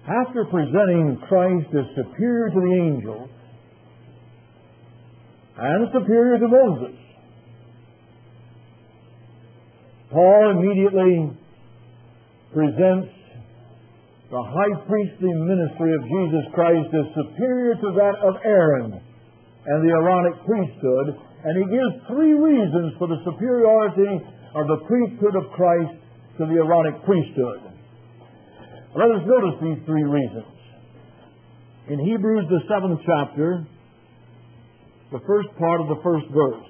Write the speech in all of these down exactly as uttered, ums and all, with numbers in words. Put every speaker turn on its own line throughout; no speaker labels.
After presenting Christ as superior to the angels and superior to Moses, Paul immediately presents the high priestly ministry of Jesus Christ as superior to that of Aaron and the Aaronic priesthood, and he gives three reasons for the superiority of the priesthood of Christ to the Aaronic priesthood. Let us notice these three reasons. In Hebrews, the seventh chapter, the first part of the first verse.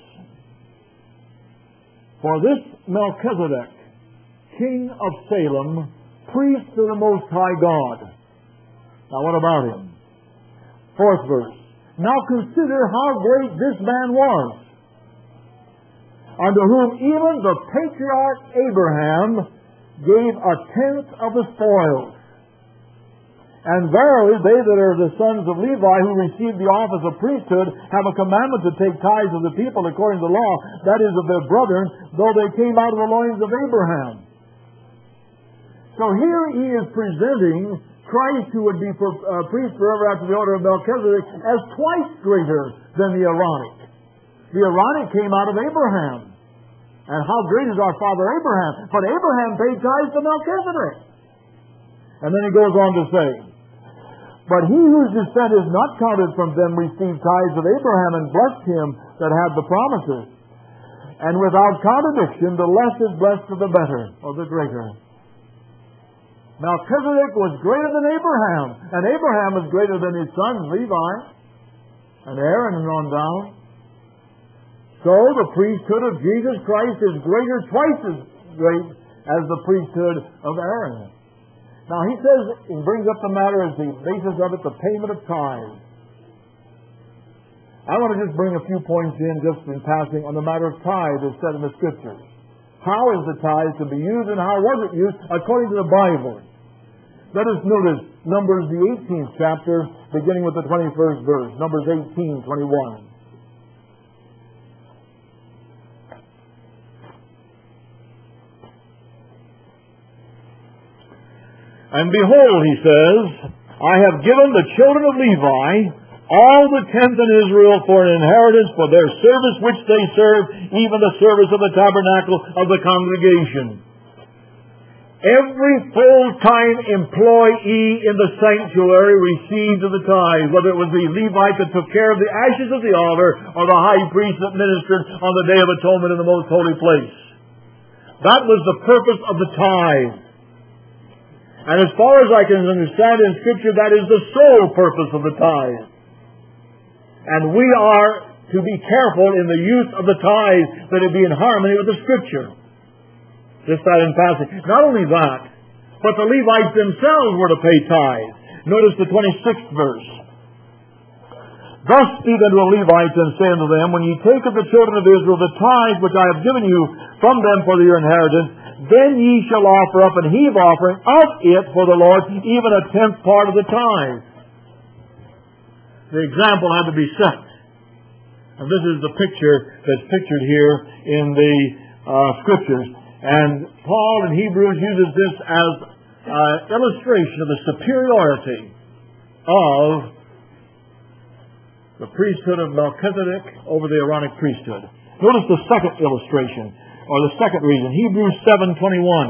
For this Melchizedek, king of Salem, priest to the Most High God. Now what about him? Fourth verse. Now consider how great this man was, unto whom even the patriarch Abraham gave a tenth of the spoils. And verily, they that are the sons of Levi who received the office of priesthood have a commandment to take tithes of the people according to the law, that is, of their brethren, though they came out of the loins of Abraham. So here he is presenting Christ, who would be for, uh, priest forever after the order of Melchizedek, as twice greater than the Aaronic. The Aaronic came out of Abraham. And how great is our father Abraham? But Abraham paid tithes to Melchizedek. And then he goes on to say, but he whose descent is not counted from them received tithes of Abraham and blessed him that had the promises. And without contradiction, the less is blessed of the better, or the greater. Melchizedek was greater than Abraham, and Abraham was greater than his sons Levi and Aaron and on down. So the priesthood of Jesus Christ is greater, twice as great as the priesthood of Aaron. Now he says, he brings up the matter as the basis of it, the payment of tithes. I want to just bring a few points in, just in passing, on the matter of tithe as said in the Scriptures. How is the tithe to be used, and how was it used according to the Bible? Let us notice Numbers, the eighteenth chapter, beginning with the twenty-first verse. Numbers eighteen, twenty-one. And behold, he says, I have given the children of Levi all the tenth in Israel for an inheritance for their service which they serve, even the service of the tabernacle of the congregation. Every full-time employee in the sanctuary received the tithe, whether it was the Levite that took care of the ashes of the altar or the high priest that ministered on the Day of Atonement in the most holy place. That was the purpose of the tithe. And as far as I can understand in Scripture, that is the sole purpose of the tithe. And we are to be careful in the use of the tithe that it be in harmony with the Scripture. Just that in passing. Not only that, but the Levites themselves were to pay tithe. Notice the twenty-sixth verse. Thus speak unto the Levites, and say unto them, when ye take of the children of Israel the tithe which I have given you from them for your inheritance, then ye shall offer up an heave offering of it for the Lord, even a tenth part of the tithe. The example had to be set. And this is the picture that's pictured here in the uh, Scriptures. And Paul in Hebrews uses this as an illustration of the superiority of the priesthood of Melchizedek over the Aaronic priesthood. Notice the second illustration, or the second reason, Hebrews seven twenty-one.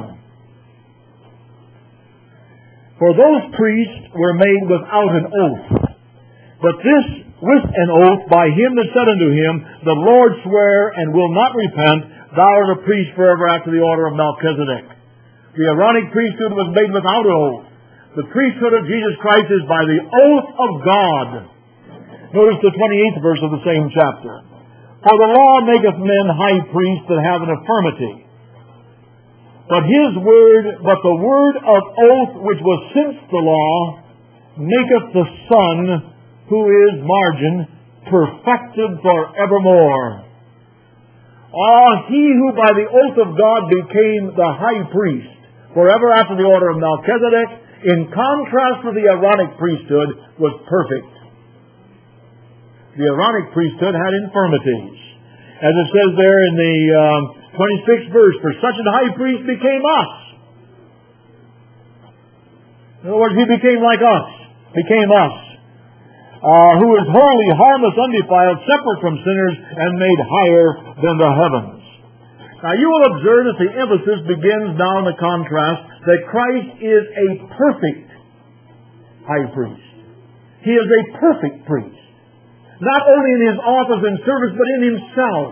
For those priests were made without an oath, but this with an oath by him that said unto him, the Lord swear and will not repent, thou art a priest forever after the order of Melchizedek. The Aaronic priesthood was made without an oath. The priesthood of Jesus Christ is by the oath of God. Notice the twenty-eighth verse of the same chapter. For the law maketh men high priests that have an infirmity. But his word, but the word of oath which was since the law, maketh the Son, who is margin, perfected forevermore. Ah, he who by the oath of God became the high priest, forever after the order of Melchizedek, in contrast with the Aaronic priesthood, was perfect. The Aaronic priesthood had infirmities. As it says there in the um, twenty-sixth verse, for such a high priest became us. In other words, He became like us, became us, uh, who is holy, harmless, undefiled, separate from sinners, and made higher than the heavens. Now you will observe that the emphasis begins now in the contrast that Christ is a perfect high priest. He is a perfect priest. Not only in His office and service, but in Himself.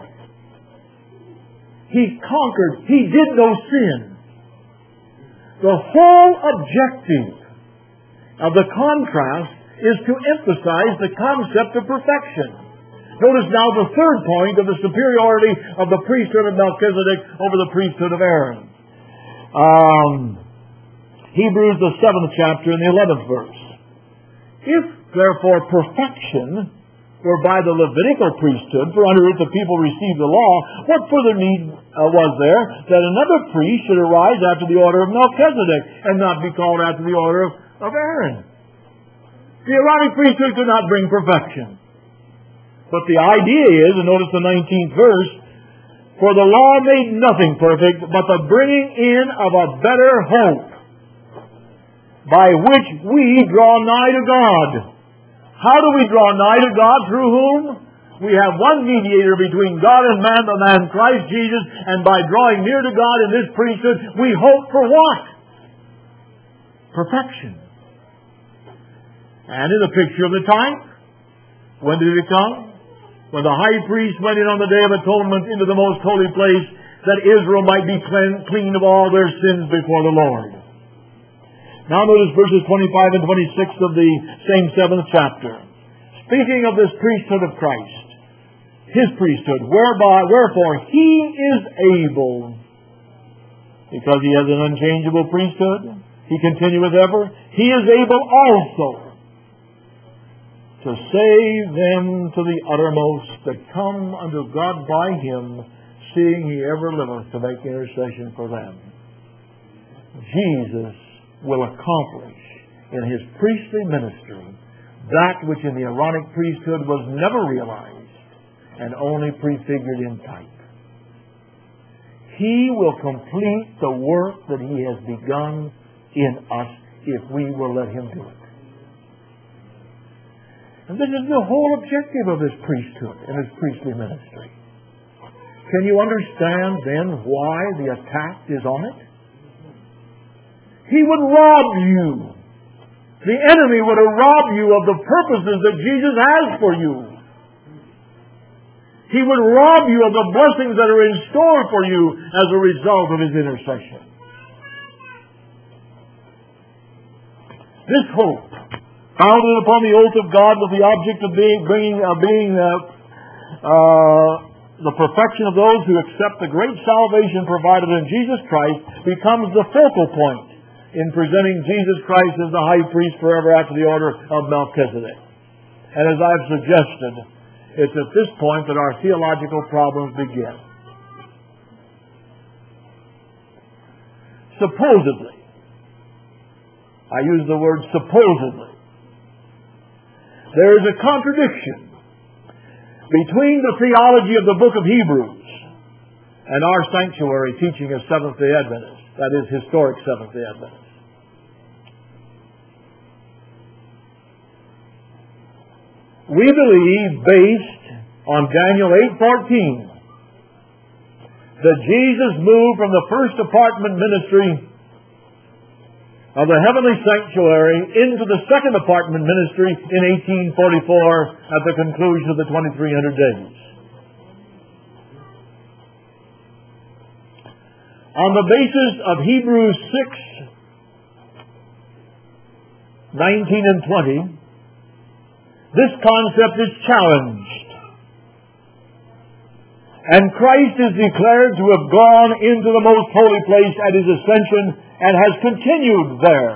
He conquered. He did no sin. The whole objective of the contrast is to emphasize the concept of perfection. Notice now the third point of the superiority of the priesthood of Melchizedek over the priesthood of Aaron. Um, Hebrews, the seventh chapter and the eleventh verse. If, therefore, perfection were by the Levitical priesthood, for under it the people received the law, what further need uh, was there that another priest should arise after the order of Melchizedek and not be called after the order of, of Aaron? The Aaronic priesthood could not bring perfection. But the idea is, and notice the nineteenth verse, for the law made nothing perfect, but the bringing in of a better hope, by which we draw nigh to God. How do we draw nigh to God? Through whom? We have one mediator between God and man, the man Christ Jesus, and by drawing near to God in this priesthood, we hope for what? Perfection. And in the picture of the type, when did it come? When the high priest went in on the Day of Atonement into the most holy place, that Israel might be clean of all their sins before the Lord. Now notice verses twenty-five and twenty-six of the same seventh chapter. Speaking of this priesthood of Christ, His priesthood, whereby, wherefore He is able, because He has an unchangeable priesthood, He continueth ever, He is able also to save them to the uttermost that come unto God by Him, seeing He ever liveth to make intercession for them. Jesus will accomplish in His priestly ministry that which in the Aaronic priesthood was never realized and only prefigured in type. He will complete the work that He has begun in us if we will let Him do it. And this is the whole objective of His priesthood and His priestly ministry. Can you understand then why the attack is on it? He would rob you. The enemy would rob you of the purposes that Jesus has for you. He would rob you of the blessings that are in store for you as a result of His intercession. This hope, founded upon the oath of God with the object of being, bringing, uh, being uh, uh, the perfection of those who accept the great salvation provided in Jesus Christ, becomes the focal point in presenting Jesus Christ as the high priest forever after the order of Melchizedek. And as I've suggested, it's at this point that our theological problems begin. Supposedly, I use the word supposedly, there is a contradiction between the theology of the book of Hebrews and our sanctuary teaching of Seventh-day Adventists, that is, historic Seventh-day Adventists. We believe, based on Daniel eight fourteen, that Jesus moved from the first apartment ministry of the heavenly sanctuary into the second apartment ministry in eighteen forty-four at the conclusion of the twenty-three hundred days. On the basis of Hebrews six nineteen and twenty, this concept is challenged. And Christ is declared to have gone into the most holy place at His ascension and has continued there.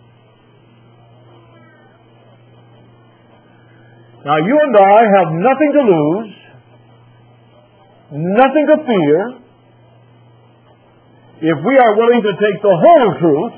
Now you and I have nothing to lose, nothing to fear, if we are willing to take the whole truth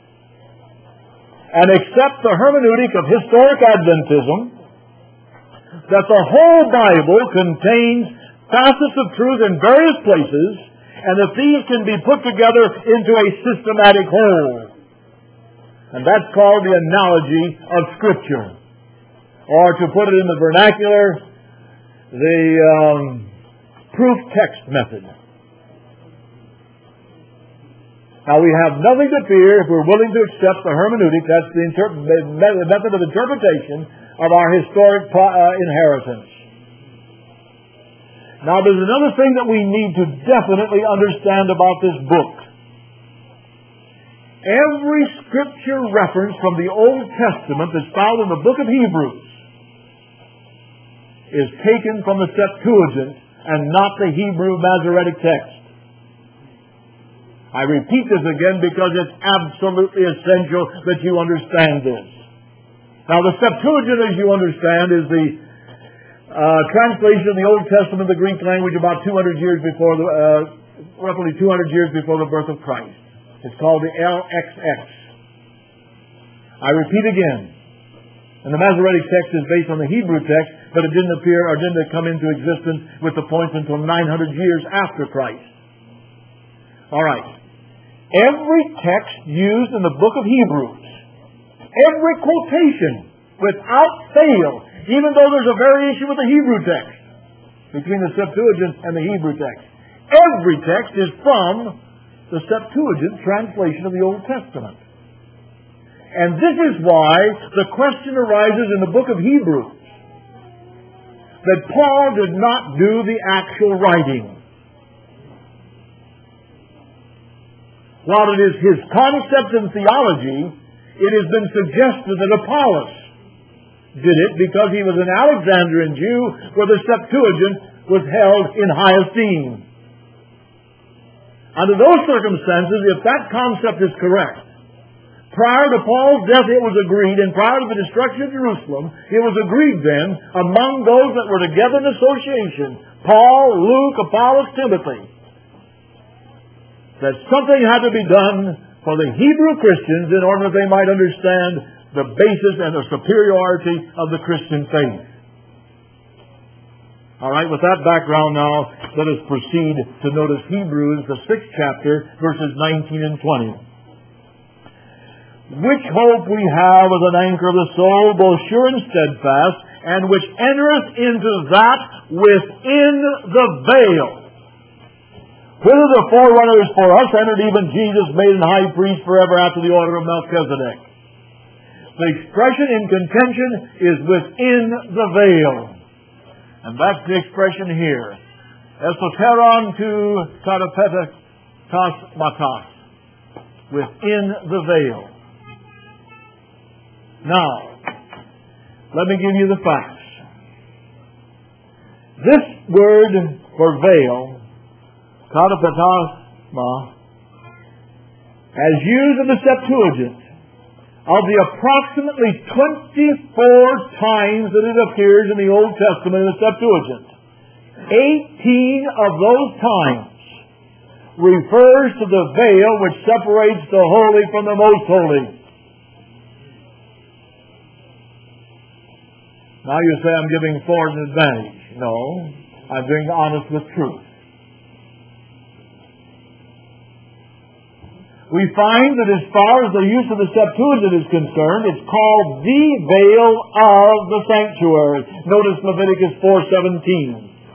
and accept the hermeneutic of historic Adventism, that the whole Bible contains facets of truth in various places, and that these can be put together into a systematic whole. And that's called the analogy of Scripture. Or to put it in the vernacular, the um, proof text method. Now we have nothing to fear if we're willing to accept the hermeneutic, that's the, interp- the method of interpretation of our historic pro- uh, inheritance. Now there's another thing that we need to definitely understand about this book. Every scripture reference from the Old Testament that's found in the book of Hebrews is taken from the Septuagint and not the Hebrew Masoretic text. I repeat this again because it's absolutely essential that you understand this. Now the Septuagint, as you understand, is the uh, translation of the Old Testament, the Greek language, about two hundred years before the, uh, roughly two hundred years before the birth of Christ. It's called the L X X. I repeat again, and the Masoretic text is based on the Hebrew text, but it didn't appear or didn't come into existence with the points until nine hundred years after Christ. All right. Every text used in the book of Hebrews, every quotation, without fail, even though there's a variation with the Hebrew text, between the Septuagint and the Hebrew text, every text is from the Septuagint translation of the Old Testament. And this is why the question arises in the book of Hebrews that Paul did not do the actual writing. While it is his concept in theology, it has been suggested that Apollos did it because he was an Alexandrian Jew where the Septuagint was held in high esteem. Under those circumstances, if that concept is correct, prior to Paul's death it was agreed, and prior to the destruction of Jerusalem, it was agreed then among those that were together in association, Paul, Luke, Apollos, Timothy, that something had to be done for the Hebrew Christians in order that they might understand the basis and the superiority of the Christian faith. All right, with that background now, let us proceed to notice Hebrews, the sixth chapter, verses nineteen and twenty. Which hope we have as an anchor of the soul, both sure and steadfast, and which entereth into that within the veil, whither the forerunners for us entered, even Jesus made an high priest forever after the order of Melchizedek. The expression in contention is within the veil. And that's the expression here. Esoteron to katapetas matas. Within the veil. Now, let me give you the facts. This word for veil, katapetasma, as used in the Septuagint, of the approximately twenty-four times that it appears in the Old Testament in the Septuagint, eighteen of those times refers to the veil which separates the holy from the most holy. Now you say I'm giving Ford an advantage. No, I'm being honest with truth. We find that as far as the use of the Septuagint is concerned, it's called the veil of the sanctuary. Notice Leviticus four seventeen.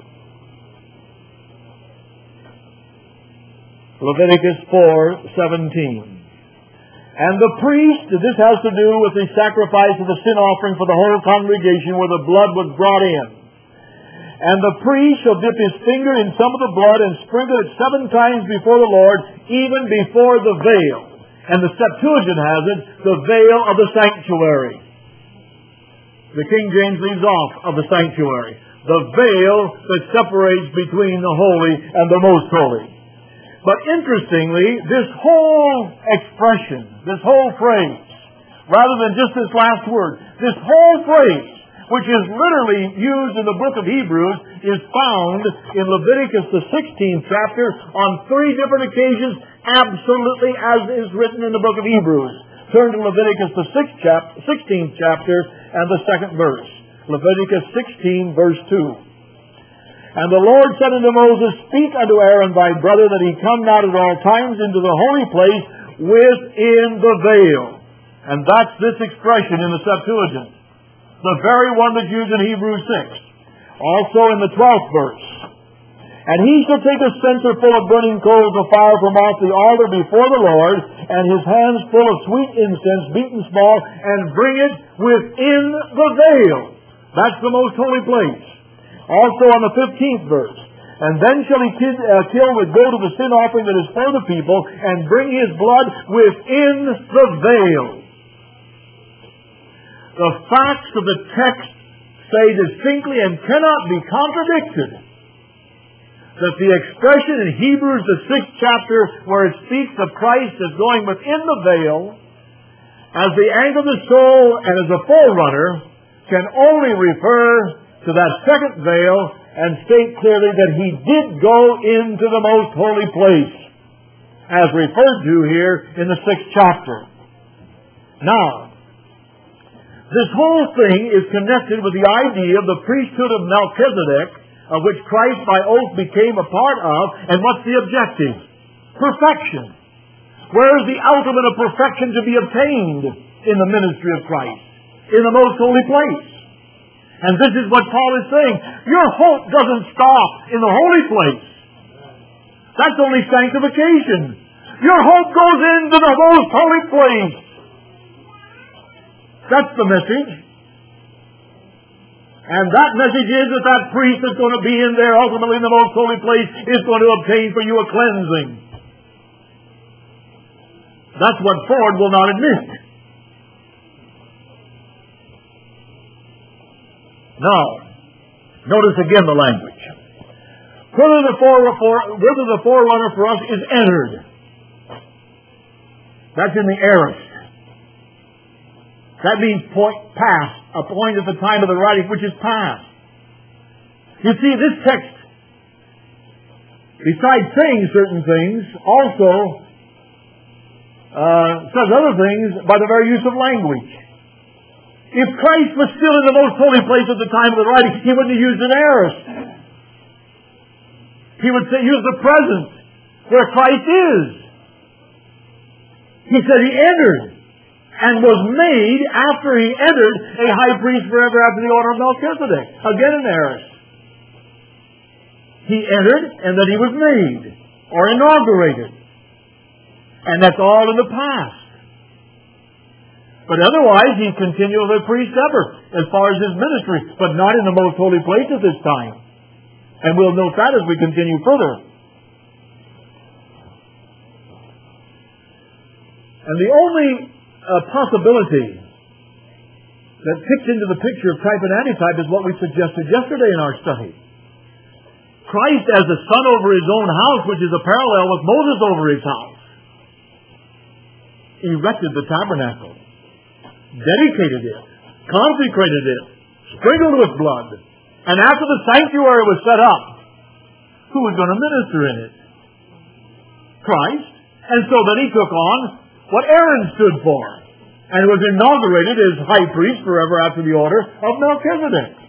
Leviticus four seventeen. And the priest, this has to do with the sacrifice of the sin offering for the whole congregation where the blood was brought in. And the priest shall dip his finger in some of the blood and sprinkle it seven times before the Lord, even before the veil. And the Septuagint has it, the veil of the sanctuary. The King James leaves off of the sanctuary. The veil that separates between the holy and the most holy. But interestingly, this whole expression, this whole phrase, rather than just this last word, this whole phrase, which is literally used in the book of Hebrews, is found in Leviticus the sixteenth chapter on three different occasions, absolutely as is written in the book of Hebrews. Turn to Leviticus the sixteenth chapter and the second verse. Leviticus sixteen, verse two. And the Lord said unto Moses, Speak unto Aaron thy brother, that he come not at all times into the holy place within the veil. And that's this expression in the Septuagint. The very one that's used in Hebrews six. Also in the twelfth verse. And he shall take a censer full of burning coals of fire from off the altar before the Lord, and his hands full of sweet incense, beaten small, and bring it within the veil. That's the most holy place. Also on the fifteenth verse. And then shall he kill, uh, kill with goat of the sin offering that is for the people, and bring his blood within the veil. The facts of the text say distinctly and cannot be contradicted that the expression in Hebrews, the sixth chapter, where it speaks of Christ as going within the veil, as the anchor of the soul and as a forerunner, can only refer to that second veil and state clearly that he did go into the most holy place, as referred to here in the sixth chapter. Now, this whole thing is connected with the idea of the priesthood of Melchizedek, of which Christ by oath became a part of, and what's the objective? Perfection. Where is the ultimate of perfection to be obtained in the ministry of Christ? In the most holy place. And this is what Paul is saying. Your hope doesn't stop in the holy place. That's only sanctification. Your hope goes into the most holy place. That's the message. And that message is that that priest that's going to be in there ultimately in the most holy place is going to obtain for you a cleansing. That's what Ford will not admit. Now, notice again the language. Whether the, fore, whether the forerunner for us is entered. That's in the aorist. That means point past, a point at the time of the writing which is past. You see, this text, besides saying certain things, also uh, says other things by the very use of language. If Christ was still in the most holy place at the time of the writing, he wouldn't have used an aorist. He would say, use the present, where Christ is. He said he entered, and was made, after he entered, a high priest forever after the order of Melchizedek. Again an aorist. He entered, and then he was made, or inaugurated. And that's all in the past. But otherwise, he continued a priest ever, as far as his ministry, but not in the most holy place at this time. And we'll note that as we continue further. And the only uh, possibility that fits into the picture of type and antitype is what we suggested yesterday in our study. Christ as the son over his own house, which is a parallel with Moses over his house, erected the tabernacle, dedicated it, consecrated it, sprinkled with blood. And after the sanctuary was set up, who was going to minister in it? Christ. And so then he took on what Aaron stood for, and was inaugurated as high priest forever after the order of Melchizedek.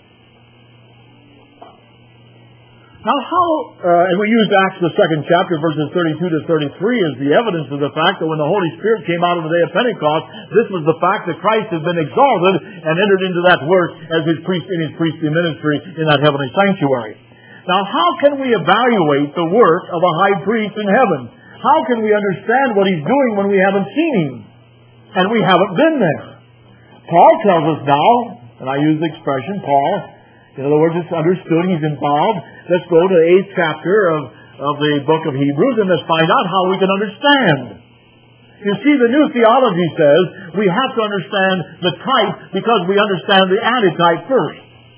Now how, uh, and we used Acts the second chapter, verses thirty-two to thirty-three as the evidence of the fact that when the Holy Spirit came out on the day of Pentecost, this was the fact that Christ had been exalted and entered into that work as his priest in his priestly ministry in that heavenly sanctuary. Now how can we evaluate the work of a high priest in heaven? How can we understand what he's doing when we haven't seen him? And we haven't been there. Paul tells us now, and I use the expression Paul, in other words, it's understood he's involved. Let's go to the eighth chapter of, of the book of Hebrews and let's find out how we can understand. You see, the new theology says we have to understand the type because we understand the antitype first.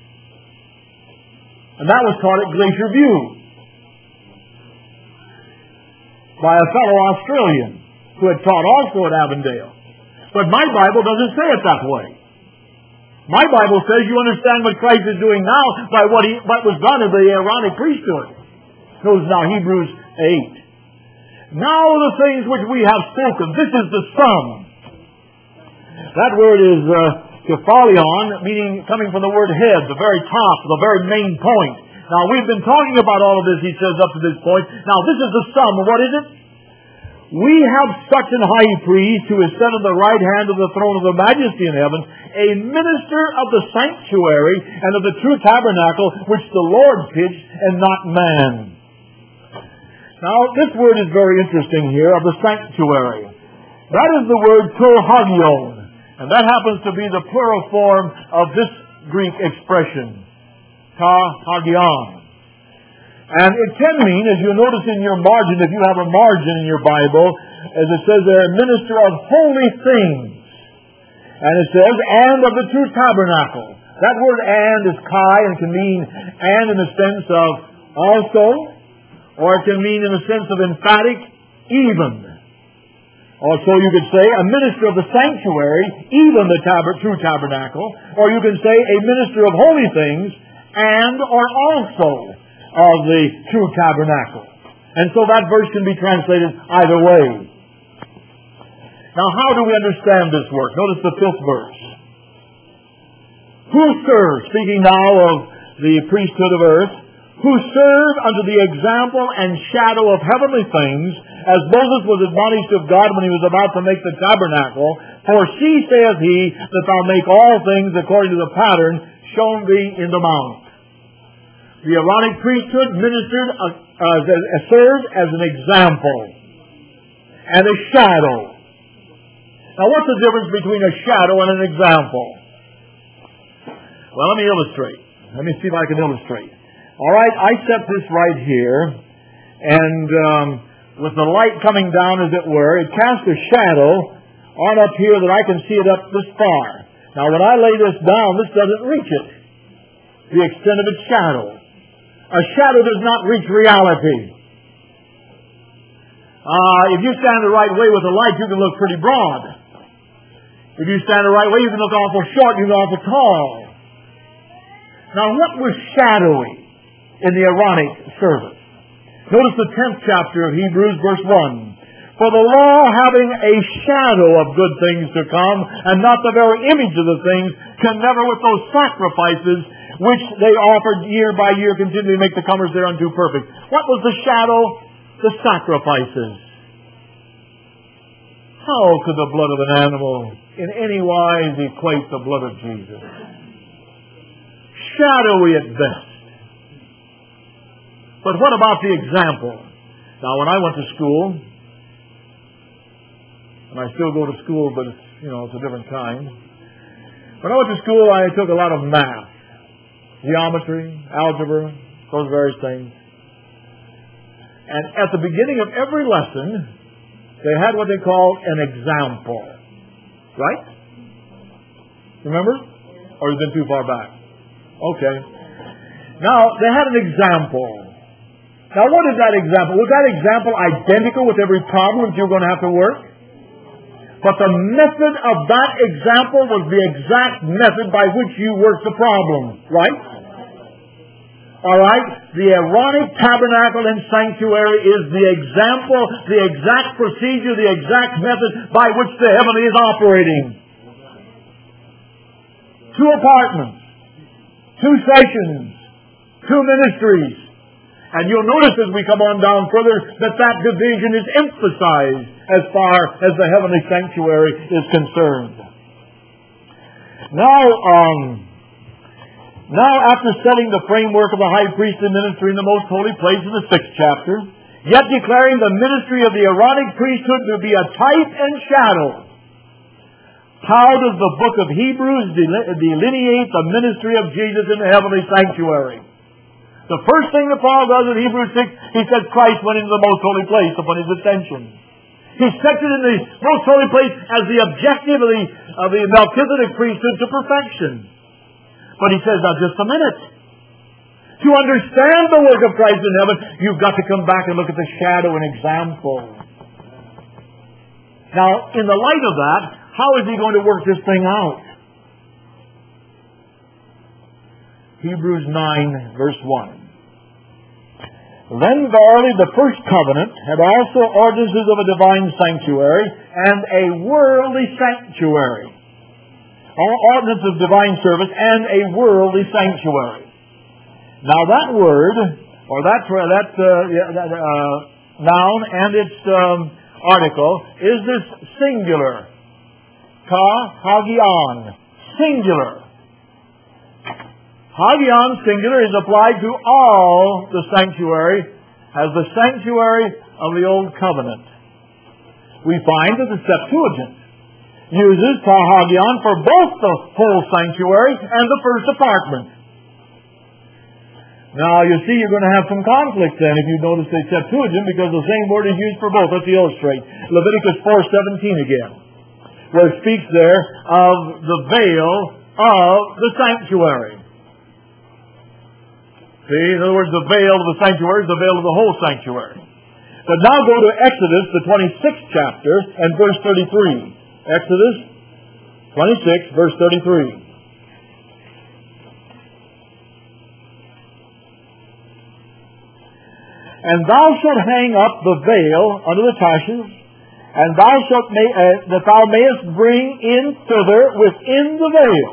And that was taught at Glacier View by a fellow Australian who had taught also at Avondale. But my Bible doesn't say it that way. My Bible says you understand what Christ is doing now by what he what was done in the Aaronic priesthood. Notice now Hebrews eight. Now the things which we have spoken, this is the sum. That word is uh, kephalion, meaning coming from the word head, the very top, the very main point. Now we've been talking about all of this, he says, up to this point. Now this is the sum. What is it? We have such an high priest who is set on the right hand of the throne of the majesty in heaven, a minister of the sanctuary and of the true tabernacle which the Lord pitched and not man. Now, this word is very interesting here, of the sanctuary. That is the word prohagion, and that happens to be the plural form of this Greek expression, ta hagion. And it can mean, as you notice in your margin, if you have a margin in your Bible, as it says there, minister of holy things. And it says, and of the true tabernacle. That word and is kai, and can mean and in the sense of also, or it can mean in the sense of emphatic, even. Also, you could say a minister of the sanctuary, even the tab- true tabernacle, or you can say a minister of holy things, and or also of the true tabernacle. And so that verse can be translated either way. Now, how do we understand this work? Notice the fifth verse. Who serve, speaking now of the priesthood of earth, who serve unto the example and shadow of heavenly things, as Moses was admonished of God when he was about to make the tabernacle. For see, saith he, that thou make all things according to the pattern shown thee in the mount. The Aaronic priesthood ministered, uh, uh, served as an example and a shadow. Now, what's the difference between a shadow and an example? Well, let me illustrate. Let me see if I can illustrate. All right, I set this right here, and um, with the light coming down, as it were, it casts a shadow on up here that I can see it up this far. Now, when I lay this down, this doesn't reach it, the extent of its shadow. A shadow does not reach reality. Uh, if you stand the right way with the light, you can look pretty broad. If you stand the right way, you can look awful short, you can look awful tall. Now, what was shadowy in the Aaronic service? Notice the tenth chapter of Hebrews, verse one. For the law, having a shadow of good things to come, and not the very image of the things, can never with those sacrifices which they offered year by year continually make the comers thereunto perfect. What was the shadow? The sacrifices. How could the blood of an animal in any wise equate the blood of Jesus? Shadowy at best. But what about the example? Now, when I went to school, and I still go to school, but it's, you know, it's a different kind. When I went to school, I took a lot of math, geometry, algebra, those various things. And at the beginning of every lesson, they had what they called an example. Right? Remember? Or has it been too far back? Okay. Now, they had an example. Now, what is that example? Was that example identical with every problem that you're going to have to work? But the method of that example was the exact method by which you work the problem. Right? All right? The Aaronic tabernacle and sanctuary is the example, the exact procedure, the exact method by which the heavenly is operating. Two apartments, two sessions, two ministries. And you'll notice as we come on down further that that division is emphasized as far as the heavenly sanctuary is concerned. Now, um, now after setting the framework of the high priestly ministry in the most holy place in the sixth chapter, yet declaring the ministry of the Aaronic priesthood to be a type and shadow, how does the book of Hebrews delineate the ministry of Jesus in the heavenly sanctuary? The first thing that Paul does in Hebrews six, he says Christ went into the most holy place upon his ascension. He sets it in the most holy place as the objective of the, of the Melchizedek priesthood to perfection. But he says, now just a minute. To understand the work of Christ in heaven, you've got to come back and look at the shadow and example. Now, in the light of that, how is he going to work this thing out? Hebrews nine, verse one. Then verily the first covenant had also ordinances of a divine sanctuary and a worldly sanctuary. All ordinances of divine service and a worldly sanctuary. Now that word, or that, that, uh, that uh, noun and its um, article is this singular. Ka hagion. Singular. Hagion singular is applied to all the sanctuary as the sanctuary of the Old Covenant. We find that the Septuagint uses ka hagion for both the whole sanctuary and the first apartment. Now, you see, you're going to have some conflict then if you notice the Septuagint, because the same word is used for both. Let's illustrate. Leviticus four seventeen again, where it speaks there of the veil of the sanctuary. See, in other words, the veil of the sanctuary is the veil of the whole sanctuary. But now go to Exodus, the twenty-sixth chapter, and verse thirty-three. Exodus twenty-six, verse thirty-three. And thou shalt hang up the veil under the taches, and thou shalt ma- uh, that thou mayest bring in thither within the veil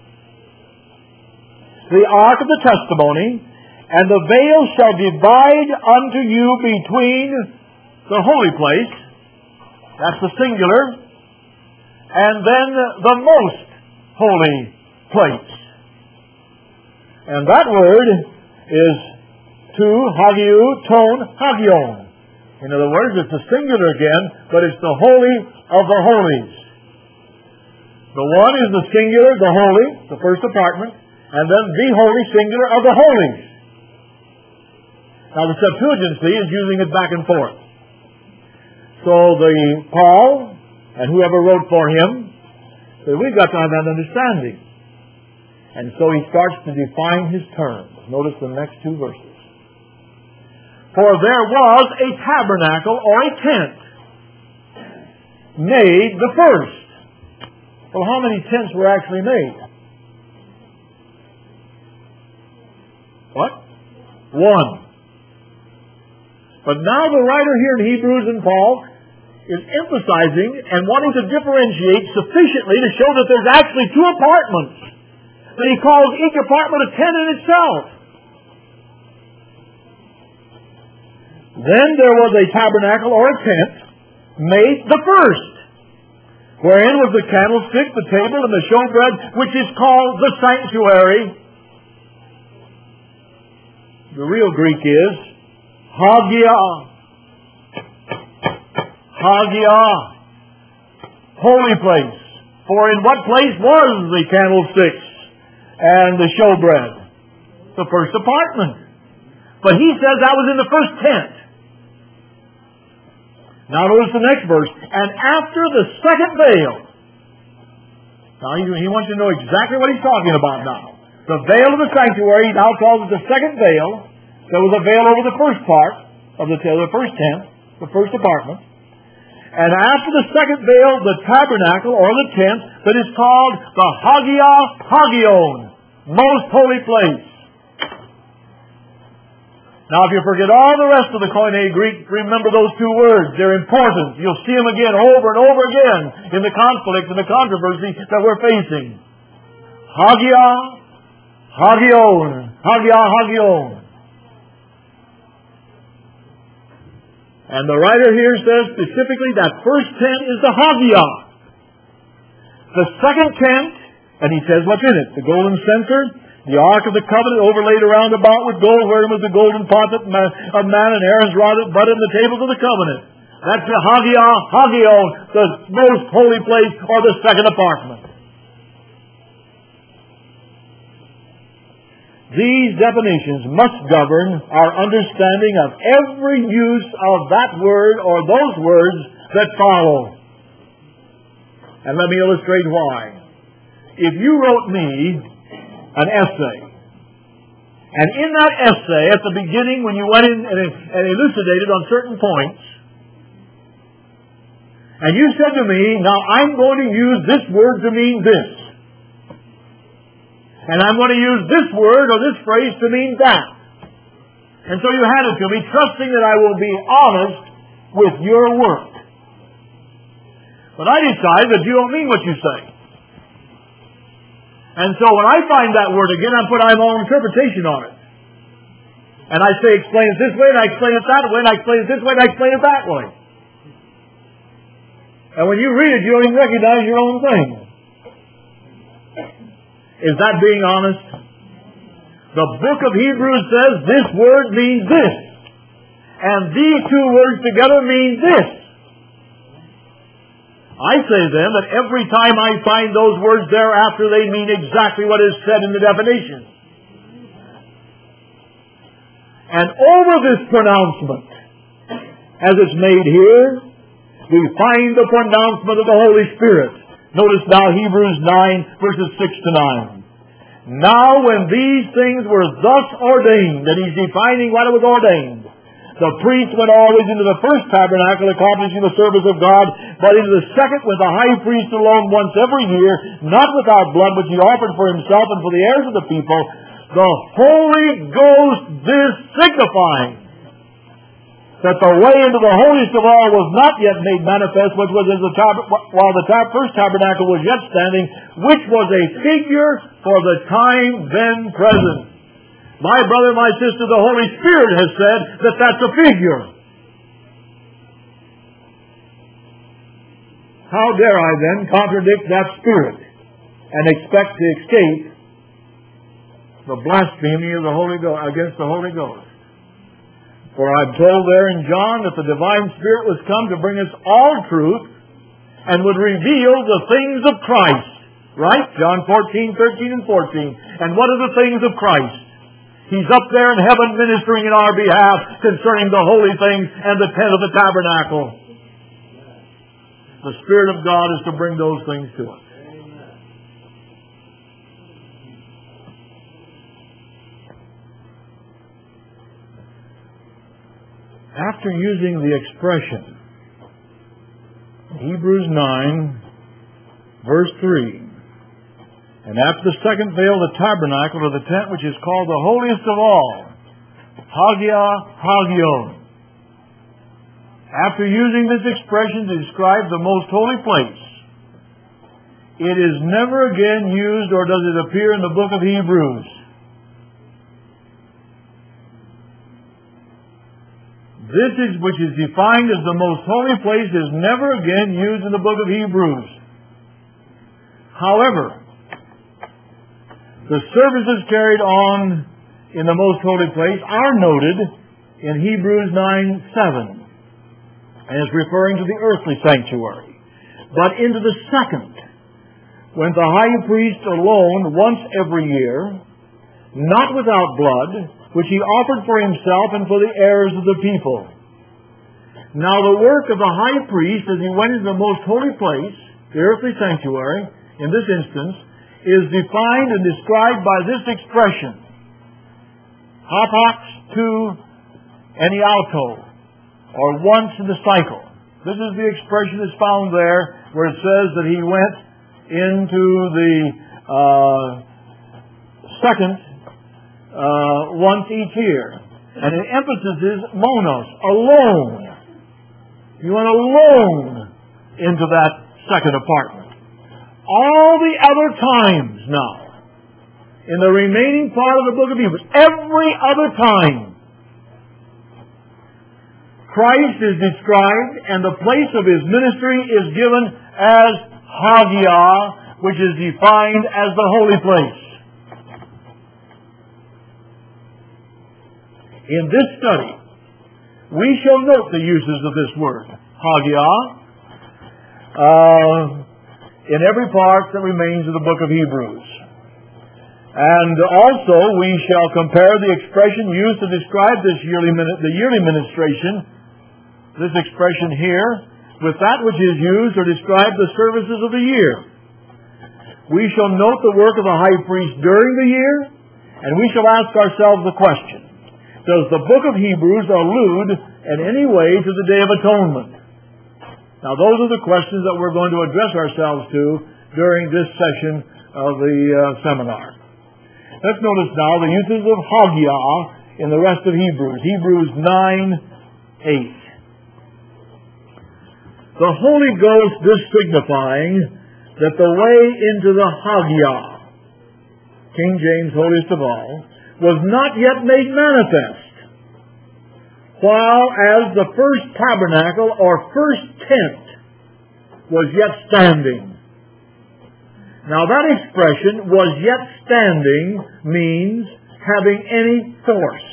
the ark of the testimony, and the veil shall divide unto you between the holy place, that's the singular, and then the most holy place. And that word is to hagiu, tone, hagion. In other words, it's the singular again, but it's the holy of the holies. The one is the singular, the holy, the first apartment, and then the holy singular of the holies. Now the Septuagint, see, is using it back and forth. So the Paul, and whoever wrote for him, said, we've got to have that understanding. And so he starts to define his terms. Notice the next two verses. For there was a tabernacle or a tent made the first. Well, how many tents were actually made? What? One. But now the writer here in Hebrews and Paul is emphasizing and wanting to differentiate sufficiently to show that there's actually two apartments. That he calls each apartment a tent in itself. Then there was a tabernacle or a tent made the first, wherein was the candlestick, the table, and the showbread, which is called the sanctuary. The real Greek is hagia. Hagia. Holy place. For in what place was the candlesticks and the showbread? The first apartment. But he says that was in the first tent. Now notice the next verse. And after the second veil. Now he, he wants you to know exactly what he's talking about now. The veil of the sanctuary, he now calls it the second veil. There was a veil over the first part of the, the first tent, the first apartment. And after the second veil, the tabernacle or the tent that is called the Hagia Hagion, most holy place. Now, if you forget all the rest of the Koine Greek, remember those two words. They're important. You'll see them again over and over again in the conflict and the controversy that we're facing. Hagia, Hagion, Hagia, Hagion. And the writer here says specifically that first tent is the Hagia. The second tent, and he says what's in it. The golden censer, the Ark of the Covenant overlaid around about with gold, wherein was the golden pot of man and Aaron's rod and butter and the tables of the covenant. That's the Hagia, Hagion, the most holy place, or the second apartment. These definitions must govern our understanding of every use of that word or those words that follow. And let me illustrate why. If you wrote me an essay, and in that essay, at the beginning, when you went in and, and elucidated on certain points, and you said to me, now I'm going to use this word to mean this. And I'm going to use this word or this phrase to mean that. And so you hand it to me, trusting that I will be honest with your work. But I decide that you don't mean what you say. And so when I find that word again, I put my own interpretation on it. And I say, explain it this way, and I explain it that way, and I explain it this way, and I explain it that way. And when you read it, you don't even recognize your own thing. Is that being honest? The book of Hebrews says this word means this. And these two words together mean this. I say then that every time I find those words thereafter, they mean exactly what is said in the definition. And over this pronouncement, as it's made here, we find the pronouncement of the Holy Spirit. Notice now Hebrews nine, verses six to nine. Now when these things were thus ordained, and he's defining what it was ordained, the priest went always into the first tabernacle, accomplishing the service of God, but into the second went the high priest alone once every year, not without blood, which he offered for himself and for the heirs of the people, the Holy Ghost this signifying that the way into the holiest of all was not yet made manifest, which was in the tab- while the tab- first tabernacle was yet standing, which was a figure for the time then present. My brother, my sister, the Holy Spirit has said that that's a figure. How dare I then contradict that Spirit and expect to escape the blasphemy of the Holy Ghost against the Holy Ghost? For I'm told there in John that the divine Spirit was come to bring us all truth and would reveal the things of Christ. Right? John fourteen, thirteen, and fourteen. And what are the things of Christ? He's up there in heaven ministering in our behalf concerning the holy things and the tent of the tabernacle. The Spirit of God is to bring those things to us. After using the expression, Hebrews nine, verse three, and after the second veil, the tabernacle, or the tent which is called the holiest of all, Hagia Hagion. After using this expression to describe the most holy place, it is never again used, or does it appear in the book of Hebrews. This is which is defined as the most holy place is never again used in the book of Hebrews. However, the services carried on in the most holy place are noted in Hebrews nine seven, and is referring to the earthly sanctuary. But into the second, when the high priest alone once every year, not without blood, which he offered for himself and for the heirs of the people. Now the work of the high priest as he went into the most holy place, the earthly sanctuary, in this instance, is defined and described by this expression, hapax tu eniauto, or once in the cycle. This is the expression that's found there where it says that he went into the uh, second Uh, once each year. And the emphasis is monos, alone. You went alone into that second apartment. All the other times now, in the remaining part of the book of Hebrews, every other time, Christ is described and the place of His ministry is given as Hagia, which is defined as the holy place. In this study, we shall note the uses of this word, Hagia, uh, in every part that remains of the book of Hebrews. And also we shall compare the expression used to describe this yearly the yearly ministration, this expression here, with that which is used to describe the services of the year. We shall note the work of the high priest during the year, and we shall ask ourselves the question, does the book of Hebrews allude in any way to the Day of Atonement? Now those are the questions that we're going to address ourselves to during this session of the uh, seminar. Let's notice now the uses of Hagia in the rest of Hebrews. Hebrews nine eight. The Holy Ghost this signifying that the way into the Hagia, King James holiest of all, was not yet made manifest, while as the first tabernacle or first tent was yet standing. Now that expression, was yet standing, means having any force,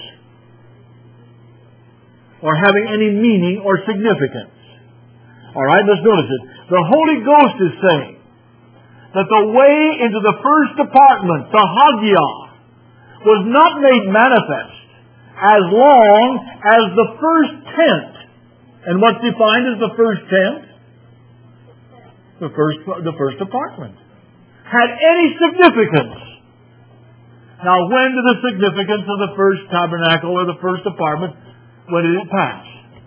or having any meaning or significance. Alright, let's notice it. The Holy Ghost is saying that the way into the first apartment, the Hagia, was not made manifest as long as the first tent. And what's defined as the first tent? The first, the first apartment. Had any significance. Now, when did the significance of the first tabernacle or the first apartment, when did it pass?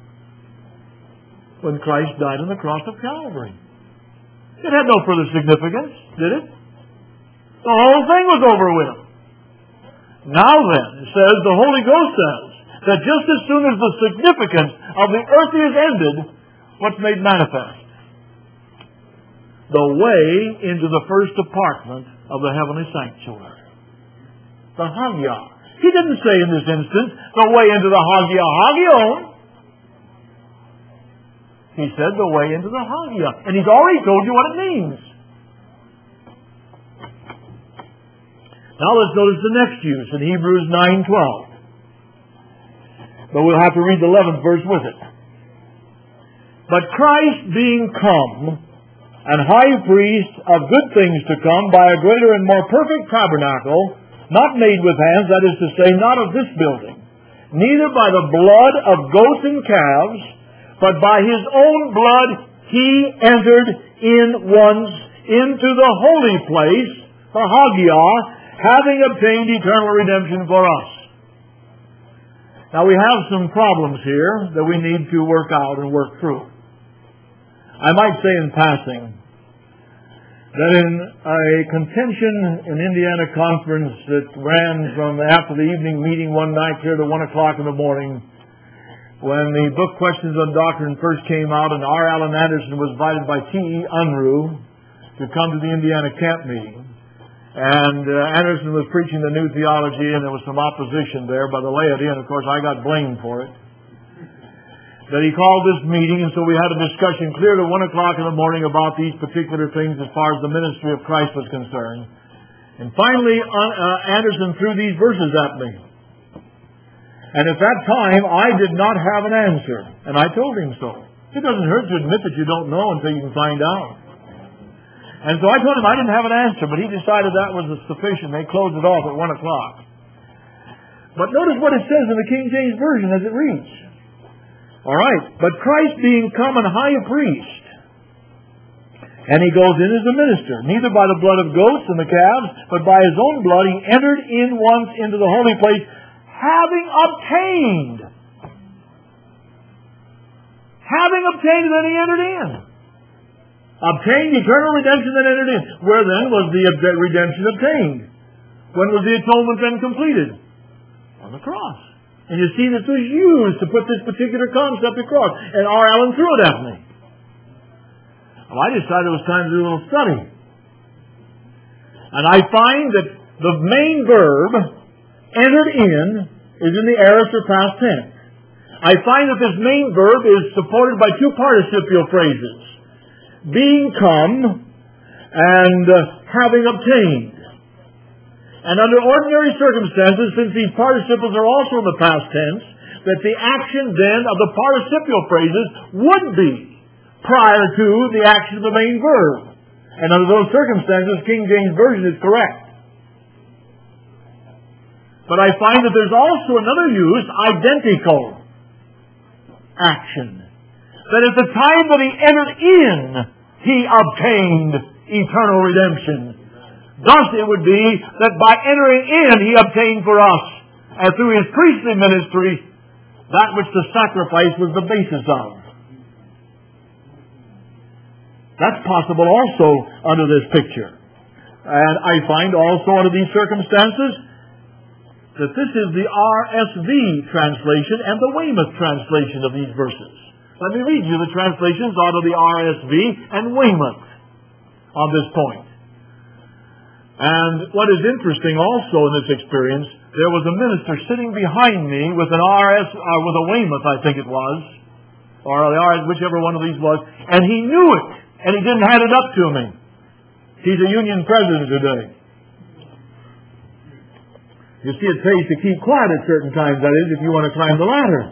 When Christ died on the cross of Calvary. It had no further significance, did it? The whole thing was over with. Now then, it says, the Holy Ghost says, that just as soon as the significance of the earth is ended, what's made manifest? The way into the first apartment of the heavenly sanctuary. The Hagia. He didn't say in this instance, the way into the Hagia Hagion. He said the way into the Hagia. And he's already told you what it means. Now let's notice the next use in Hebrews nine twelve. But we'll have to read the eleventh verse with it. But Christ being come, and high priest of good things to come, by a greater and more perfect tabernacle, not made with hands, that is to say, not of this building, neither by the blood of goats and calves, but by his own blood he entered in once into the holy place, the Hagia, having obtained eternal redemption for us. Now we have some problems here that we need to work out and work through. I might say in passing that in a contention in Indiana conference that ran from after the evening meeting one night here to one o'clock in the morning, when the book Questions on Doctrine first came out, and R. Allen Anderson was invited by T E Unruh to come to the Indiana camp meeting. And uh, Anderson was preaching the new theology, and there was some opposition there by the laity, and of course I got blamed for it. That he called this meeting, and so we had a discussion clear to one o'clock in the morning about these particular things as far as the ministry of Christ was concerned. And finally, uh, Anderson threw these verses at me. And at that time, I did not have an answer, and I told him so. It doesn't hurt to admit that you don't know until you can find out. And so I told him I didn't have an answer, but he decided that was sufficient. They closed it off at one o'clock. But notice what it says in the King James Version as it reads. All right. But Christ being come and high priest, and he goes in as a minister, neither by the blood of goats and the calves, but by his own blood he entered in once into the holy place, having obtained. Having obtained, then he entered in. Obtained eternal redemption, then entered in. Where then was the redemption obtained? When was the atonement then completed? On the cross. And you see this was used to put this particular concept across. And R. Allen threw it at me. Well, I decided it was time to do a little study. And I find that the main verb, entered in, is in the aorist or past tense. I find that this main verb is supported by two participial phrases. Being come and uh, having obtained. And under ordinary circumstances, since these participles are also in the past tense, that the action then of the participial phrases would be prior to the action of the main verb. And under those circumstances, King James Version is correct. But I find that there's also another use, identical action. That at the time that he entered in, he obtained eternal redemption. Thus it would be that by entering in, he obtained for us, and through his priestly ministry, that which the sacrifice was the basis of. That's possible also under this picture. And I find also under these circumstances that this is the R S V translation and the Weymouth translation of these verses. Let me read you the translations out of the R S V and Weymouth on this point. And what is interesting also in this experience, there was a minister sitting behind me with an R S, uh, with a Weymouth, I think it was, or the R S, whichever one of these was, and he knew it And he didn't hand it up to me. He's a union president today. You see, it pays to keep quiet at certain times, that is, if you want to climb the ladder.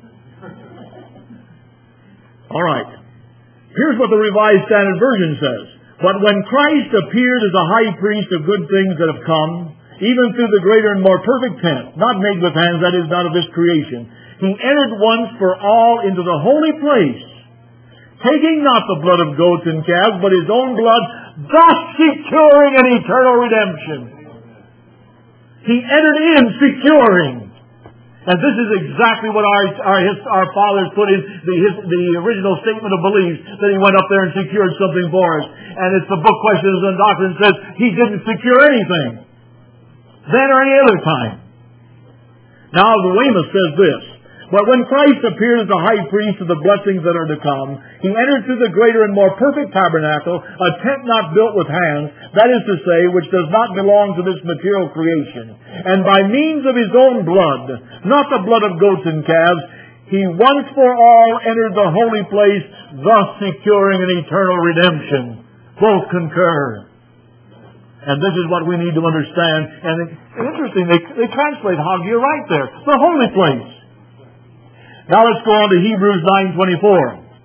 All right. Here's what the Revised Standard Version says. But when Christ appeared as a high priest of good things that have come, even through the greater and more perfect tent, not made with hands, that is, not of this creation, he entered once for all into the holy place, taking not the blood of goats and calves, but his own blood, thus securing an eternal redemption. He entered in securing. And this is exactly what our our, his, our fathers put in the, his, the original statement of beliefs, that he went up there and secured something for us. And it's the book Questions and Doctrine says he didn't secure anything, then or any other time. Now, the Weymouth says this. But when Christ appeared as the high priest of the blessings that are to come, he entered through the greater and more perfect tabernacle, a tent not built with hands, that is to say, which does not belong to this material creation. And by means of his own blood, not the blood of goats and calves, he once for all entered the holy place, thus securing an eternal redemption. Both concur. And this is what we need to understand. And it's interesting, they, they translate Hagia right there. The holy place. Now let's go on to Hebrews nine twenty-four.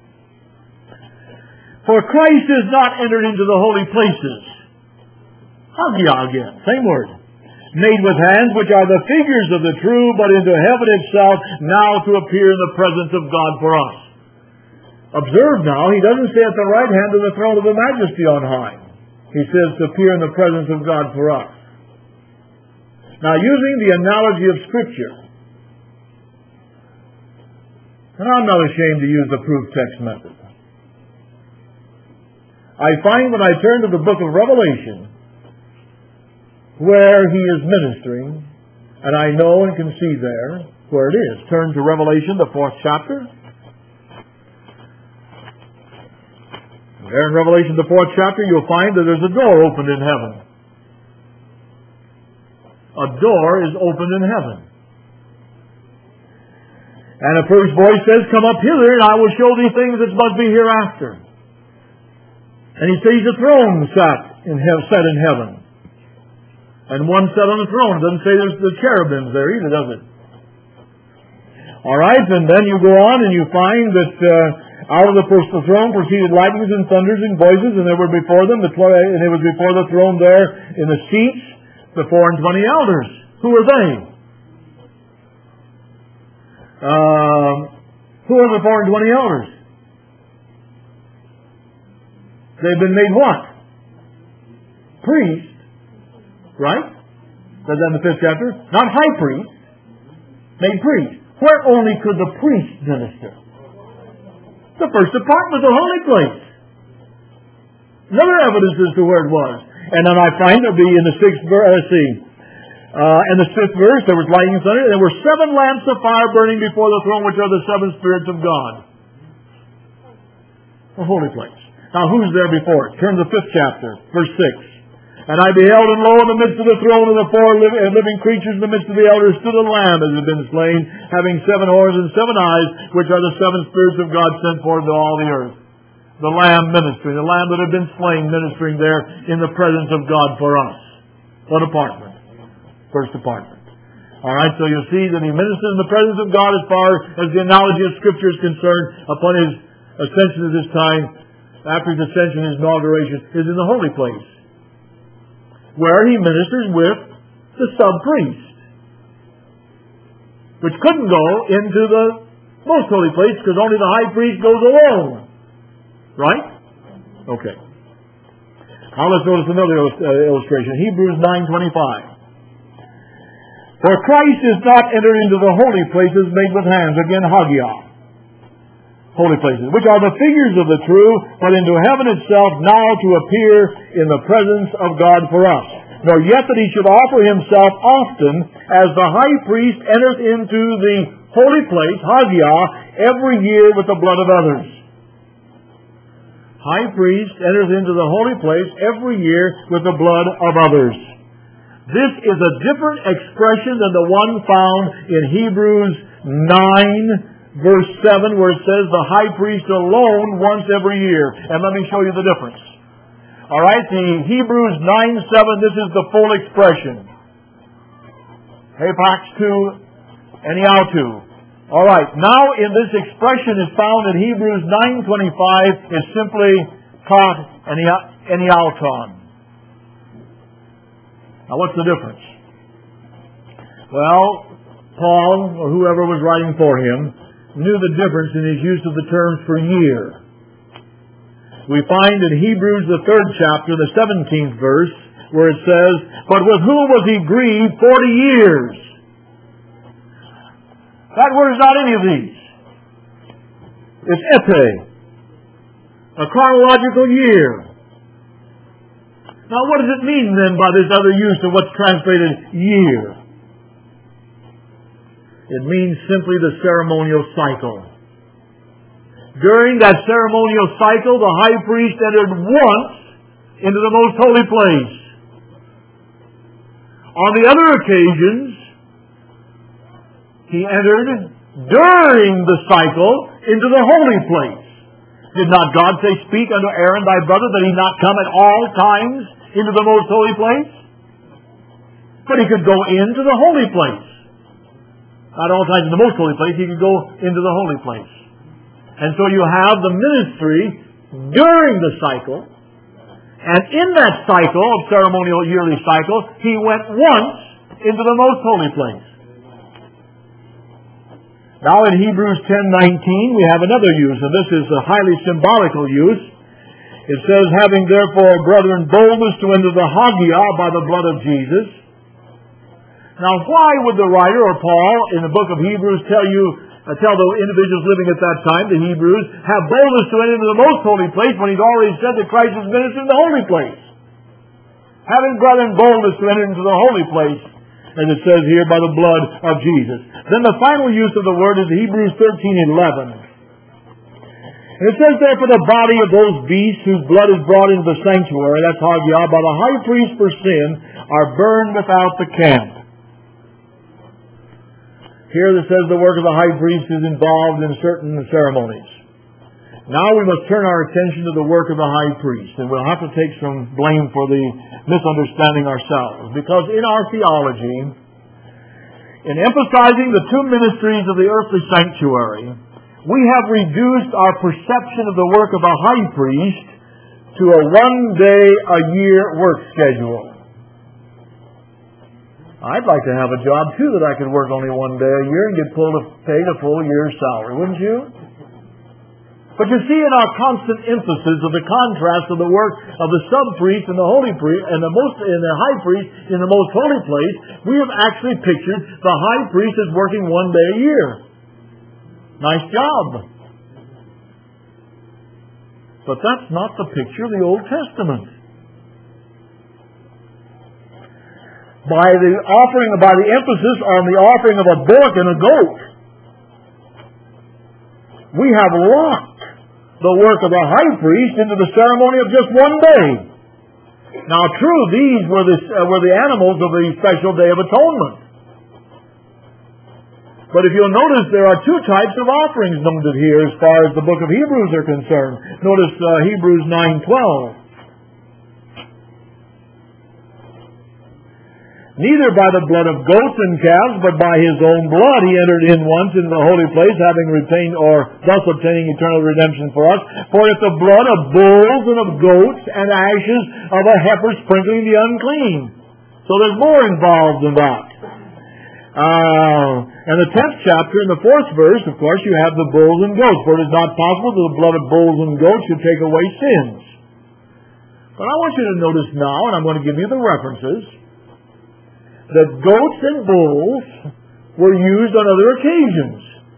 For Christ is not entered into the holy places. Hagia again, same word. Made with hands, which are the figures of the true, but into heaven itself, now to appear in the presence of God for us. Observe now, he doesn't say at the right hand of the throne of the majesty on high. He says to appear in the presence of God for us. Now, using the analogy of Scripture, and I'm not ashamed to use the proof text method, I find when I turn to the book of Revelation, where he is ministering, and I know and can see there where it is. Turn to Revelation, the fourth chapter. There in Revelation, the fourth chapter, you'll find that there's a door opened in heaven. A door is opened in heaven. And a first voice says, come up hither, and I will show thee things that must be hereafter. And he sees a throne sat in he- set in heaven. And one sat on the throne. It doesn't say there's the cherubims there either, does it? All right, and then you go on and you find that uh, out of the first the throne proceeded lightnings and thunders and voices, and there were before them, the tw- and it was before the throne there in the seats, the four and twenty elders. Who are they? Uh, who are the four and twenty elders? They've been made what? Priests. Right? Says that in the fifth chapter. Not high priest. Made priest. Where only could the priest minister? The first apartment, the holy place. Another evidence as to where it was. And then I find it be in the sixth verse, let's see. Uh, in the fifth verse, there was lightning and thunder. There were seven lamps of fire burning before the throne, which are the seven spirits of God. The holy place. Now, who's there before it? Turn to the fifth chapter, verse six. And I beheld, and lo, in the midst of the throne and the four living creatures, in the midst of the elders, stood a lamb as had been slain, having seven horns and seven eyes, which are the seven spirits of God sent forth to all the earth. The lamb ministering, the lamb that had been slain ministering there in the presence of God for us. What apartment? First apartment. All right, so you see that he ministered in the presence of God as far as the analogy of Scripture is concerned upon his ascension at this time, after his ascension, his inauguration, is in the holy place, where he ministers with the sub-priest, which couldn't go into the most holy place because only the high priest goes alone. Right? Okay. Now let's notice another illustration. Hebrews nine twenty-five. For Christ is not entered into the holy places made with hands. Again, Hagia. Holy places, which are the figures of the true, but into heaven itself now to appear in the presence of God for us. Nor yet that he should offer himself often, as the high priest enters into the holy place, Hagia, every year with the blood of others. High priest enters into the holy place every year with the blood of others. This is a different expression than the one found in Hebrews nine, verse seven, where it says the high priest alone once every year. And let me show you the difference. All right, the Hebrews nine seven, this is the full expression. Hapax tu, eniautu. All right, now in this expression is found in Hebrews nine twenty-five, is simply caught eniautron. Now what's the difference? Well, Paul, or whoever was writing for him, knew the difference in his use of the terms for year. We find in Hebrews, the third chapter, the seventeenth verse, where it says, "But with whom was he grieved forty years?" That word is not any of these. It's epe, a chronological year. Now what does it mean then by this other use of what's translated year? It means simply the ceremonial cycle. During that ceremonial cycle, the high priest entered once into the most holy place. On the other occasions, he entered during the cycle into the holy place. Did not God say, "Speak unto Aaron thy brother that he not come at all times into the most holy place"? But he could go into the holy place. Not all times in the most holy place, he could go into the holy place. And so you have the ministry during the cycle, and in that cycle, of ceremonial yearly cycle, he went once into the most holy place. Now in Hebrews ten nineteen, we have another use, and this is a highly symbolical use. It says, "Having therefore, brethren, boldness to enter the Hagia by the blood of Jesus." Now why would the writer, or Paul, in the book of Hebrews tell you, Uh, tell the individuals living at that time, the Hebrews, have boldness to enter into the most holy place when he's already said that Christ is ministered in the holy place? Having, brethren, boldness to enter into the holy place, as it says here, by the blood of Jesus. Then the final use of the word is Hebrews thirteen eleven. And it says there, "For the body of those beasts whose blood is brought into the sanctuary," that's Hagia, "by the high priest for sin, are burned without the camp." Here it says the work of the high priest is involved in certain ceremonies. Now we must turn our attention to the work of the high priest, and we'll have to take some blame for the misunderstanding ourselves, because in our theology, in emphasizing the two ministries of the earthly sanctuary, we have reduced our perception of the work of a high priest to a one-day-a-year work schedule. I'd like to have a job, too, that I could work only one day a year and get pulled paid a full year's salary, wouldn't you? But you see, in our constant emphasis of the contrast of the work of the sub-priest and the holy priest and the most and the high priest in the most holy place, we have actually pictured the high priest as working one day a year. Nice job. But that's not the picture of the Old Testament. By the offering, by the emphasis on the offering of a bullock and a goat, we have locked the work of the high priest into the ceremony of just one day. Now, true, these were the, uh, were the animals of the special Day of Atonement. But if you'll notice, there are two types of offerings noted here as far as the book of Hebrews are concerned. Notice uh, Hebrews nine twelve. "Neither by the blood of goats and calves, but by his own blood he entered in once into the holy place, having retained, or thus obtaining eternal redemption for us. For if the blood of bulls and of goats and ashes of a heifer sprinkling the unclean." So there's more involved than that. Uh, and the tenth chapter, in the fourth verse, of course, you have the bulls and goats. "For it is not possible that the blood of bulls and goats should take away sins." But I want you to notice now, and I'm going to give you the references, that goats and bulls were used on other occasions.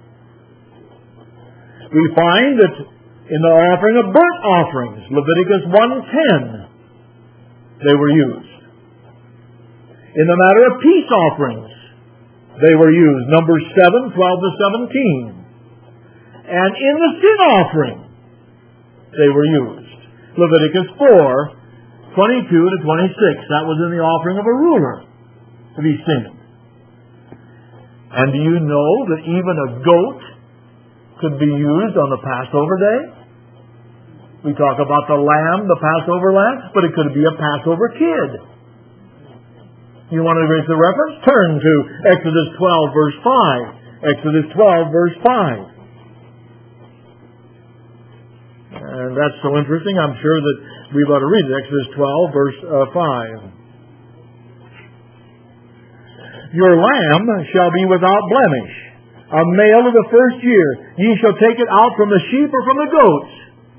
We find that in the offering of burnt offerings, Leviticus one ten, they were used. In the matter of peace offerings, they were used. Numbers seven, twelve to seventeen. And in the sin offering, they were used. Leviticus four, twenty-two to twenty-six. That was in the offering of a ruler to be sin. And do you know that even a goat could be used on the Passover day. We talk about the lamb, the Passover lamb, but it could be a Passover kid. You want to read the reference? Turn to Exodus twelve, verse five. Exodus twelve, verse five. And that's so interesting, I'm sure that we ought to read it. Exodus twelve, verse uh, five. Your lamb shall be without blemish, a male of the first year. Ye shall take it out from the sheep or from the goats.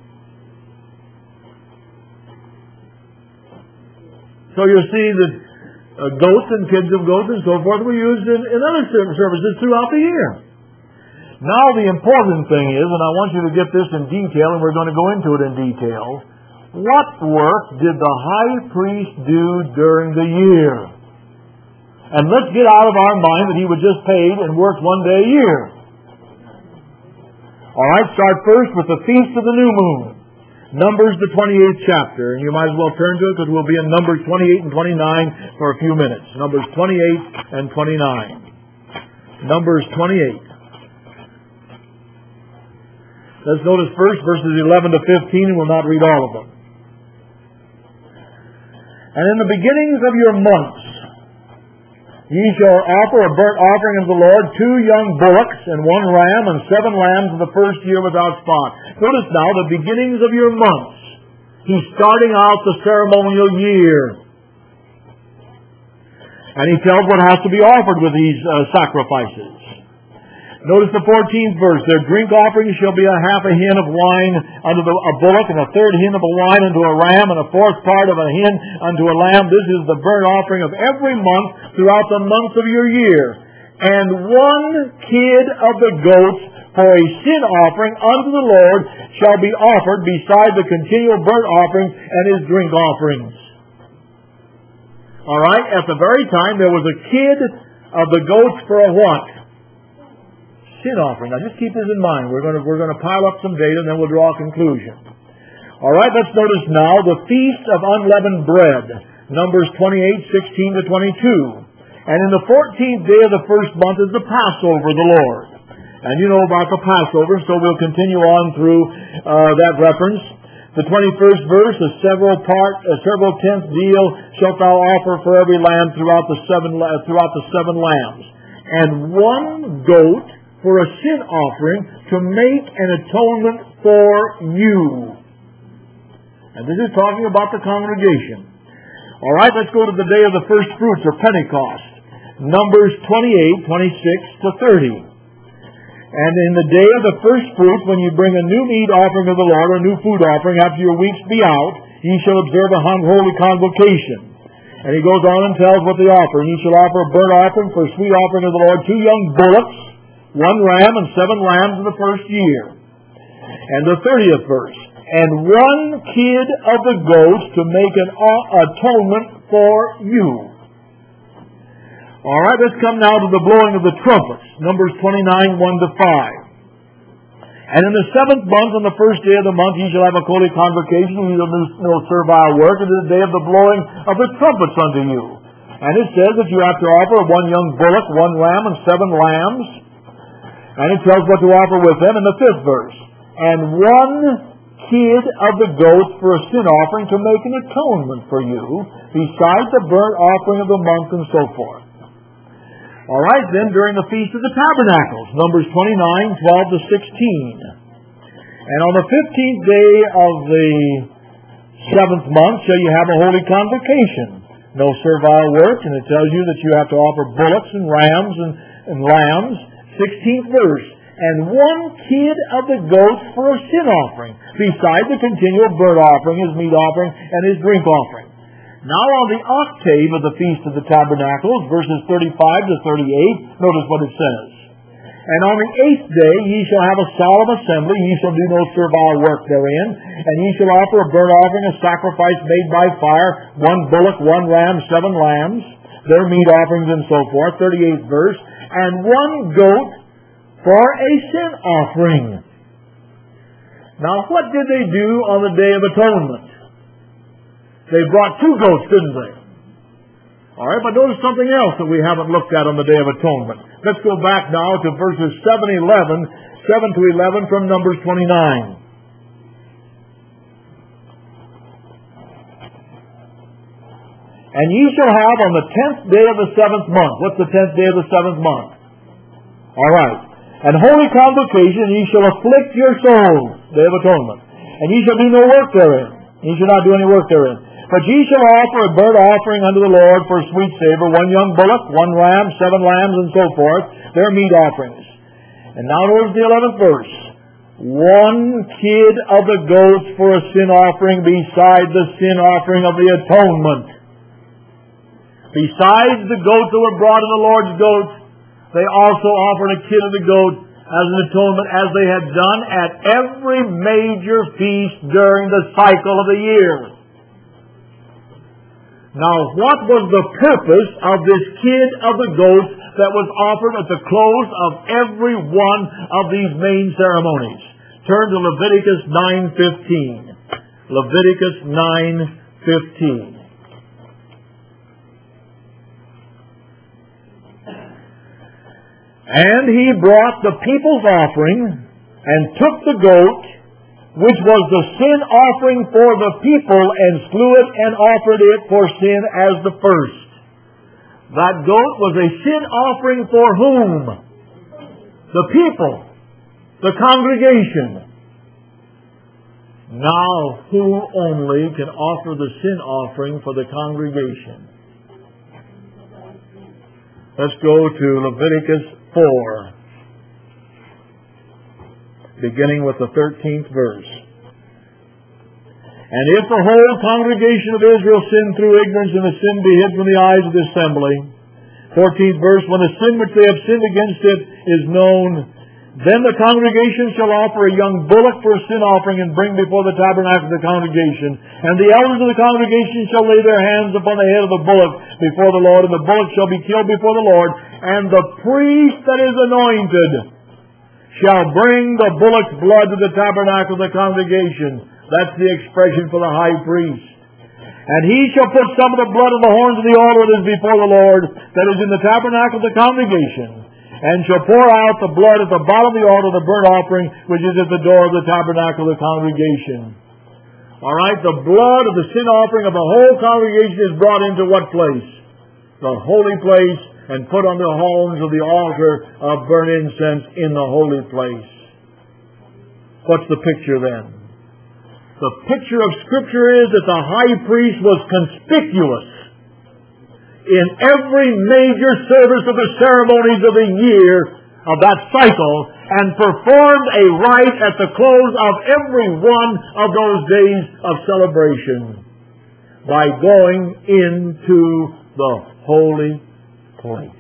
So you see that uh, goats and kids of goats and so forth were used in, in other services throughout the year. Now the important thing is, and I want you to get this in detail, and we're going to go into it in detail, what work did the high priest do during the year? And let's get out of our mind that he was just paid and worked one day a year. All right, start first with the Feast of the New Moon. Numbers, the twenty-eighth chapter, and you might as well turn to it because we'll be in Numbers twenty-eight and twenty-nine for a few minutes. Numbers twenty-eight and twenty-nine. Numbers twenty-eight. Let's notice first verses eleven to fifteen, and we'll not read all of them. And in the beginnings of your months, ye shall offer a burnt offering unto the Lord, two young bullocks, and one ram, and seven lambs of the first year without spot. Notice now, the beginnings of your months. He's starting out the ceremonial year. And he tells what has to be offered with these uh, sacrifices. Notice the fourteenth verse. Their drink offering shall be a half a hin of wine unto the, a bullock, and a third hin of a wine unto a ram, and a fourth part of a hin unto a lamb. This is the burnt offering of every month throughout the months of your year. And one kid of the goats for a sin offering unto the Lord shall be offered beside the continual burnt offerings and his drink offerings. All right, at the very time there was a kid of the goats for a what? Sin offering. Now just keep this in mind. We're going to we're going to pile up some data and then we'll draw a conclusion. All right, let's notice now the Feast of Unleavened Bread. Numbers twenty-eight, sixteen to twenty-two. And in the fourteenth day of the first month is the Passover of the Lord. And you know about the Passover, so we'll continue on through uh, that reference. The twenty-first verse, a several part, a several tenth deal shalt thou offer for every lamb throughout the seven throughout the seven lambs, and one goat for a sin offering to make an atonement for you. And this is talking about the congregation. All right, let's go to the day of the first fruits, or Pentecost. Numbers twenty-eight, twenty-six to thirty. And in the day of the first fruits, when you bring a new meat offering of the Lord, or a new food offering, after your weeks be out, ye shall observe a holy convocation. And he goes on and tells what they offer. And ye shall offer a burnt offering for a sweet offering of the Lord, two young bullocks, one ram, and seven lambs of the first year. And the thirtieth verse. And one kid of the goats to make an atonement for you. All right, let's come now to the blowing of the trumpets. Numbers twenty-nine, one to five. And in the seventh month, on the first day of the month, ye shall have a holy convocation, and ye shall do no servile work, and it is the day of the blowing of the trumpets unto you. And it says that you have to offer one young bullock, one ram, and seven lambs. And it tells what to offer with them in the fifth verse. And one kid of the goats for a sin offering to make an atonement for you, besides the burnt offering of the month, and so forth. All right, then, during the Feast of the Tabernacles, Numbers twenty-nine, twelve to sixteen. And on the fifteenth day of the seventh month shall you have a holy convocation. No servile work, and it tells you that you have to offer bullocks and rams and, and lambs. sixteenth verse. And one kid of the goats for a sin offering, besides the continual burnt offering, his meat offering, and his drink offering. Now on the octave of the Feast of the Tabernacles, verses thirty-five to thirty-eight, notice what it says. And on the eighth day ye shall have a solemn assembly, ye shall do no servile work therein, and ye shall offer a burnt offering, a sacrifice made by fire, one bullock, one ram, seven lambs, their meat offerings, and so forth, thirty-eighth verse, and one goat for a sin offering. Now what did they do on the Day of Atonement? They brought two goats, didn't they? All right, but notice something else that we haven't looked at on the Day of Atonement. Let's go back now to verses seven, eleven, seven to eleven from Numbers twenty-nine. And ye shall have on the tenth day of the seventh month. What's the tenth day of the seventh month? All right. And holy convocation, ye shall afflict your souls, Day of Atonement. And ye shall do no work therein. Ye shall not do any work therein. But ye shall offer a burnt offering unto the Lord for a sweet savor, one young bullock, one lamb, seven lambs, and so forth. They're meat offerings. And now notice the eleventh verse. One kid of the goats for a sin offering beside the sin offering of the atonement. Besides the goats that were brought in the Lord's goats, they also offered a kid of the goat as an atonement, as they had done at every major feast during the cycle of the year. Now, what was the purpose of this kid of the goats that was offered at the close of every one of these main ceremonies? Turn to Leviticus nine fifteen. Leviticus nine fifteen. And he brought the people's offering, and took the goat, which was the sin offering for the people, and slew it, and offered it for sin as the first. That goat was a sin offering for whom? The people. The congregation. Now, who only can offer the sin offering for the congregation? Let's go to Leviticus four, beginning with the thirteenth verse. And if the whole congregation of Israel sin through ignorance, and the sin be hid from the eyes of the assembly. fourteenth verse, when the sin which they have sinned against it is known, then the congregation shall offer a young bullock for a sin offering, and bring before the tabernacle of the congregation. And the elders of the congregation shall lay their hands upon the head of the bullock before the Lord, and the bullock shall be killed before the Lord. And the priest that is anointed shall bring the bullock's blood to the tabernacle of the congregation. That's the expression for the high priest. And he shall put some of the blood of the horns of the altar that is before the Lord, that is in the tabernacle of the congregation, and shall pour out the blood at the bottom of the altar of the burnt offering, which is at the door of the tabernacle of the congregation. All right, the blood of the sin offering of the whole congregation is brought into what place? The holy place, and put on the horns of the altar of burnt incense in the holy place. What's the picture then? The picture of Scripture is that the high priest was conspicuous in every major service of the ceremonies of the year of that cycle, and performed a rite at the close of every one of those days of celebration by going into the holy place.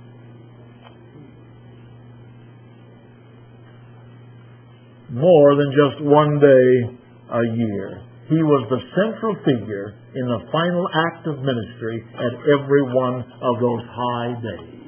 More than just one day a year. He was the central figure in the final act of ministry at every one of those high days.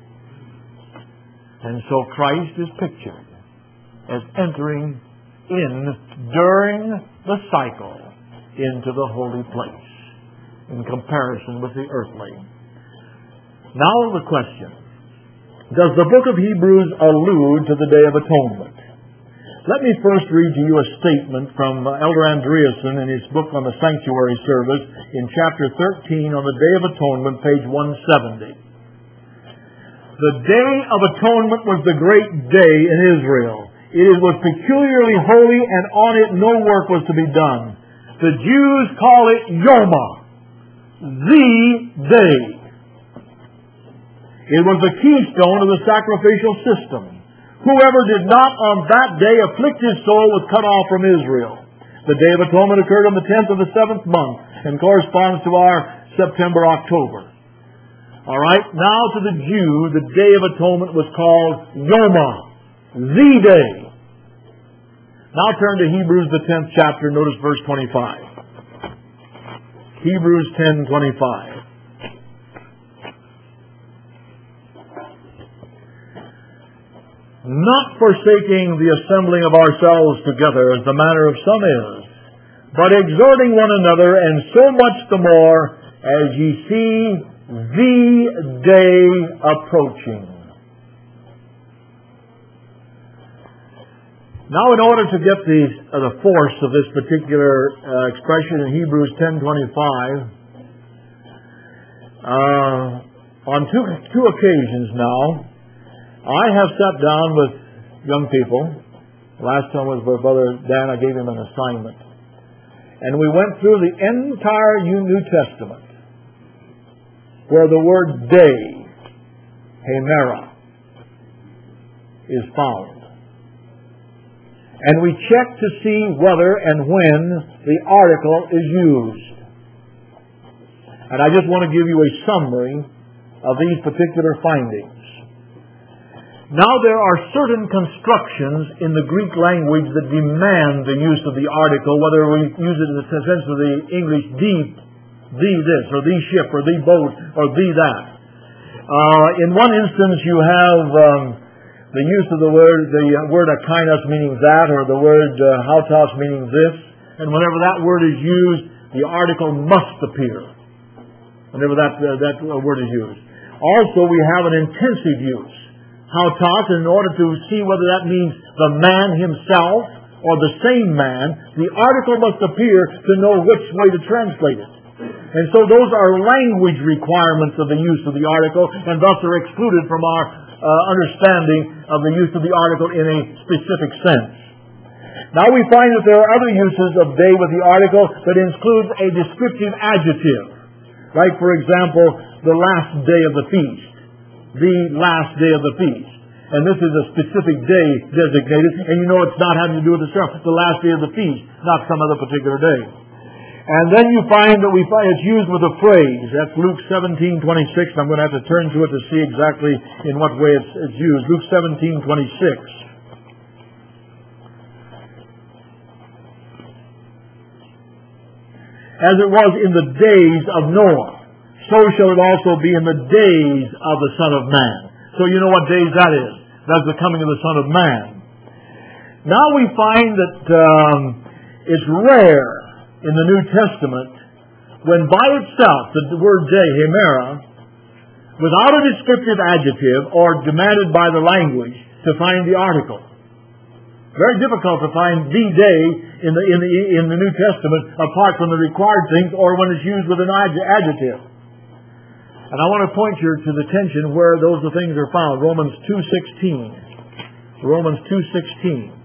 And so Christ is pictured as entering in during the cycle into the holy place in comparison with the earthly. Now the question, does the book of Hebrews allude to the Day of Atonement? Let me first read to you a statement from Elder Andreasen in his book on the sanctuary service in chapter thirteen on the Day of Atonement, page one seventy. The Day of Atonement was the great day in Israel. It was peculiarly holy, and on it no work was to be done. The Jews call it Yoma, the day. It was the keystone of the sacrificial system. Whoever did not on that day afflict his soul was cut off from Israel. The Day of Atonement occurred on the tenth of the seventh month and corresponds to our September-October. All right, now to the Jew, the Day of Atonement was called Yoma, the day. Now turn to Hebrews, the tenth chapter, notice verse twenty-five. Hebrews ten twenty-five. Not forsaking the assembling of ourselves together, as the manner of some is, but exhorting one another, and so much the more as ye see the day approaching. Now, in order to get the, uh, the force of this particular uh, expression in Hebrews ten twenty-five, uh, on two, two occasions now, I have sat down with young people. Last time was with Brother Dan. I gave him an assignment. And we went through the entire New Testament, where the word day, hemera, is found. And we check to see whether and when the article is used. And I just want to give you a summary of these particular findings. Now, there are certain constructions in the Greek language that demand the use of the article, whether we use it in the sense of the English thee, thee this, or thee ship, or thee boat, or thee that. Uh, in one instance, you have Um, the use of the word, the word akinos meaning that, or the word uh, hautos meaning this. And whenever that word is used, the article must appear. Whenever that, uh, that word is used. Also, we have an intensive use. Hautos, in order to see whether that means the man himself or the same man, the article must appear to know which way to translate it. And so those are language requirements of the use of the article, and thus are excluded from our Uh, understanding of the use of the article in a specific sense. Now we find that there are other uses of day with the article that includes a descriptive adjective. Like, for example, the last day of the feast. The last day of the feast. And this is a specific day designated, and you know it's not having to do with the Sabbath. It's the last day of the feast, not some other particular day. And then you find that we find it's used with a phrase. That's Luke seventeen twenty-six. I'm going to have to turn to it to see exactly in what way it's, it's used. Luke seventeen twenty-six. As it was in the days of Noah, so shall it also be in the days of the Son of Man. So you know what days that is. That's the coming of the Son of Man. Now we find that um, it's rare in the New Testament, when by itself, the word day, hemera, without a descriptive adjective or demanded by the language, to find the article. Very difficult to find the day in the, in the, in the New Testament apart from the required things or when it's used with an adjective. And I want to point you to the tension where those things are found. Romans two sixteen. Romans two sixteen.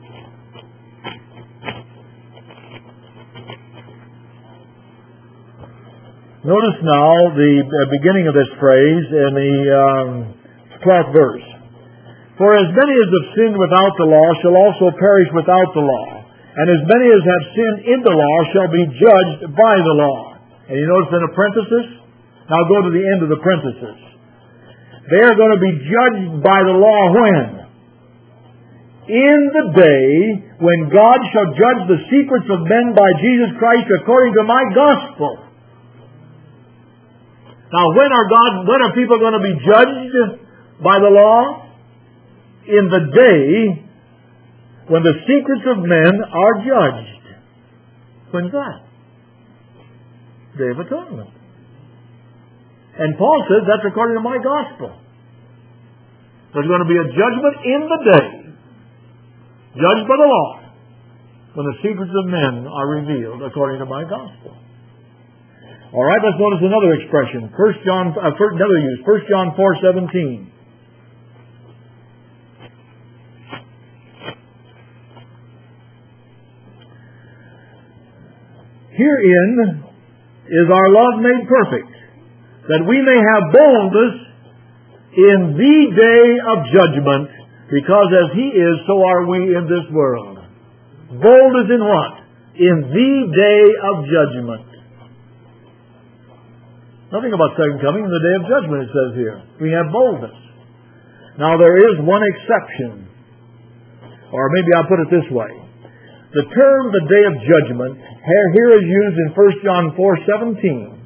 Notice now the beginning of this phrase in the um, twelfth verse. For as many as have sinned without the law shall also perish without the law. And as many as have sinned in the law shall be judged by the law. And you notice in the parenthesis? Now go to the end of the parenthesis. They are going to be judged by the law when? In the day when God shall judge the secrets of men by Jesus Christ according to my gospel. Now, when are God, when are people going to be judged by the law? In the day when the secrets of men are judged. When's that? Day of Atonement. And Paul says that's according to my gospel. There's going to be a judgment in the day, judged by the law, when the secrets of men are revealed according to my gospel. All right, let's notice another expression. First John, uh, first, another use. First John four seventeen. Herein is our love made perfect, that we may have boldness in the day of judgment, because as He is, so are we in this world. Boldness in what? In the day of judgment. Nothing about second coming. In the day of judgment, it says here. We have boldness. Now, there is one exception. Or maybe I'll put it this way. The term, the day of judgment, here is used in First John four seventeen.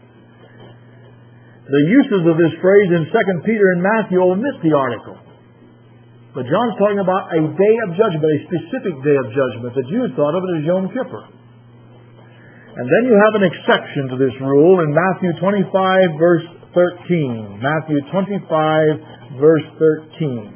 The uses of this phrase in Second Peter and Matthew omit the article. But John's talking about a day of judgment, a specific day of judgment. The Jews thought of it as Yom Kippur. And then you have an exception to this rule in Matthew twenty-five, verse thirteen. Matthew twenty-five, verse thirteen.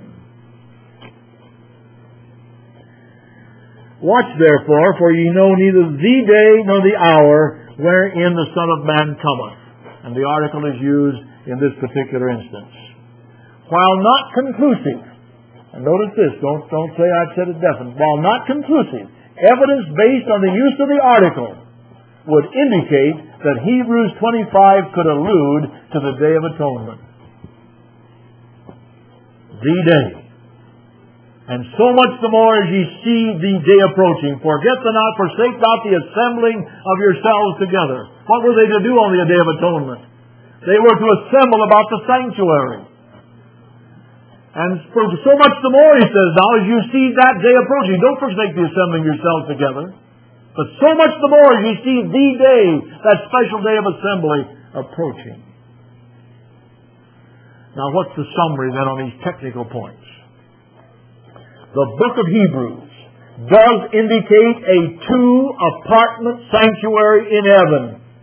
Watch therefore, for ye know neither the day nor the hour wherein the Son of Man cometh. And the article is used in this particular instance. While not conclusive, and notice this, don't, don't say I've said it definite, while not conclusive, evidence based on the use of the article would indicate that Hebrews twenty-five could allude to the Day of Atonement. The day. And so much the more as ye see the day approaching. Forget the not, forsake not the assembling of yourselves together. What were they to do on the Day of Atonement? They were to assemble about the sanctuary. And for so much the more, he says now, as you see that day approaching, don't forsake the assembling yourselves together. But so much the more as you see the day, that special day of assembly, approaching. Now what's the summary then on these technical points? The book of Hebrews does indicate a two-apartment sanctuary in heaven.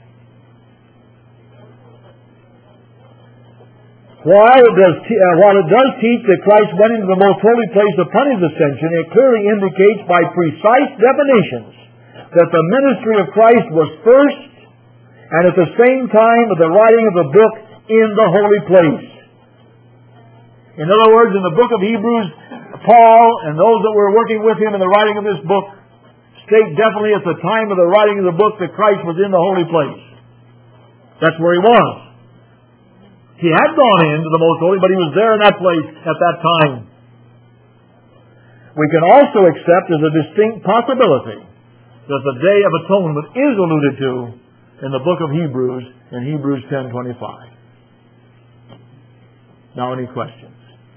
While it, does te- uh, while it does teach that Christ went into the most holy place upon His ascension, it clearly indicates by precise definitions that the ministry of Christ was first and at the same time of the writing of the book in the holy place. In other words, in the book of Hebrews, Paul and those that were working with him in the writing of this book state definitely at the time of the writing of the book that Christ was in the holy place. That's where He was. He had gone into the most holy, but He was there in that place at that time. We can also accept as a distinct possibility that the Day of Atonement is alluded to in the book of Hebrews, in Hebrews ten twenty-five. Now, any questions?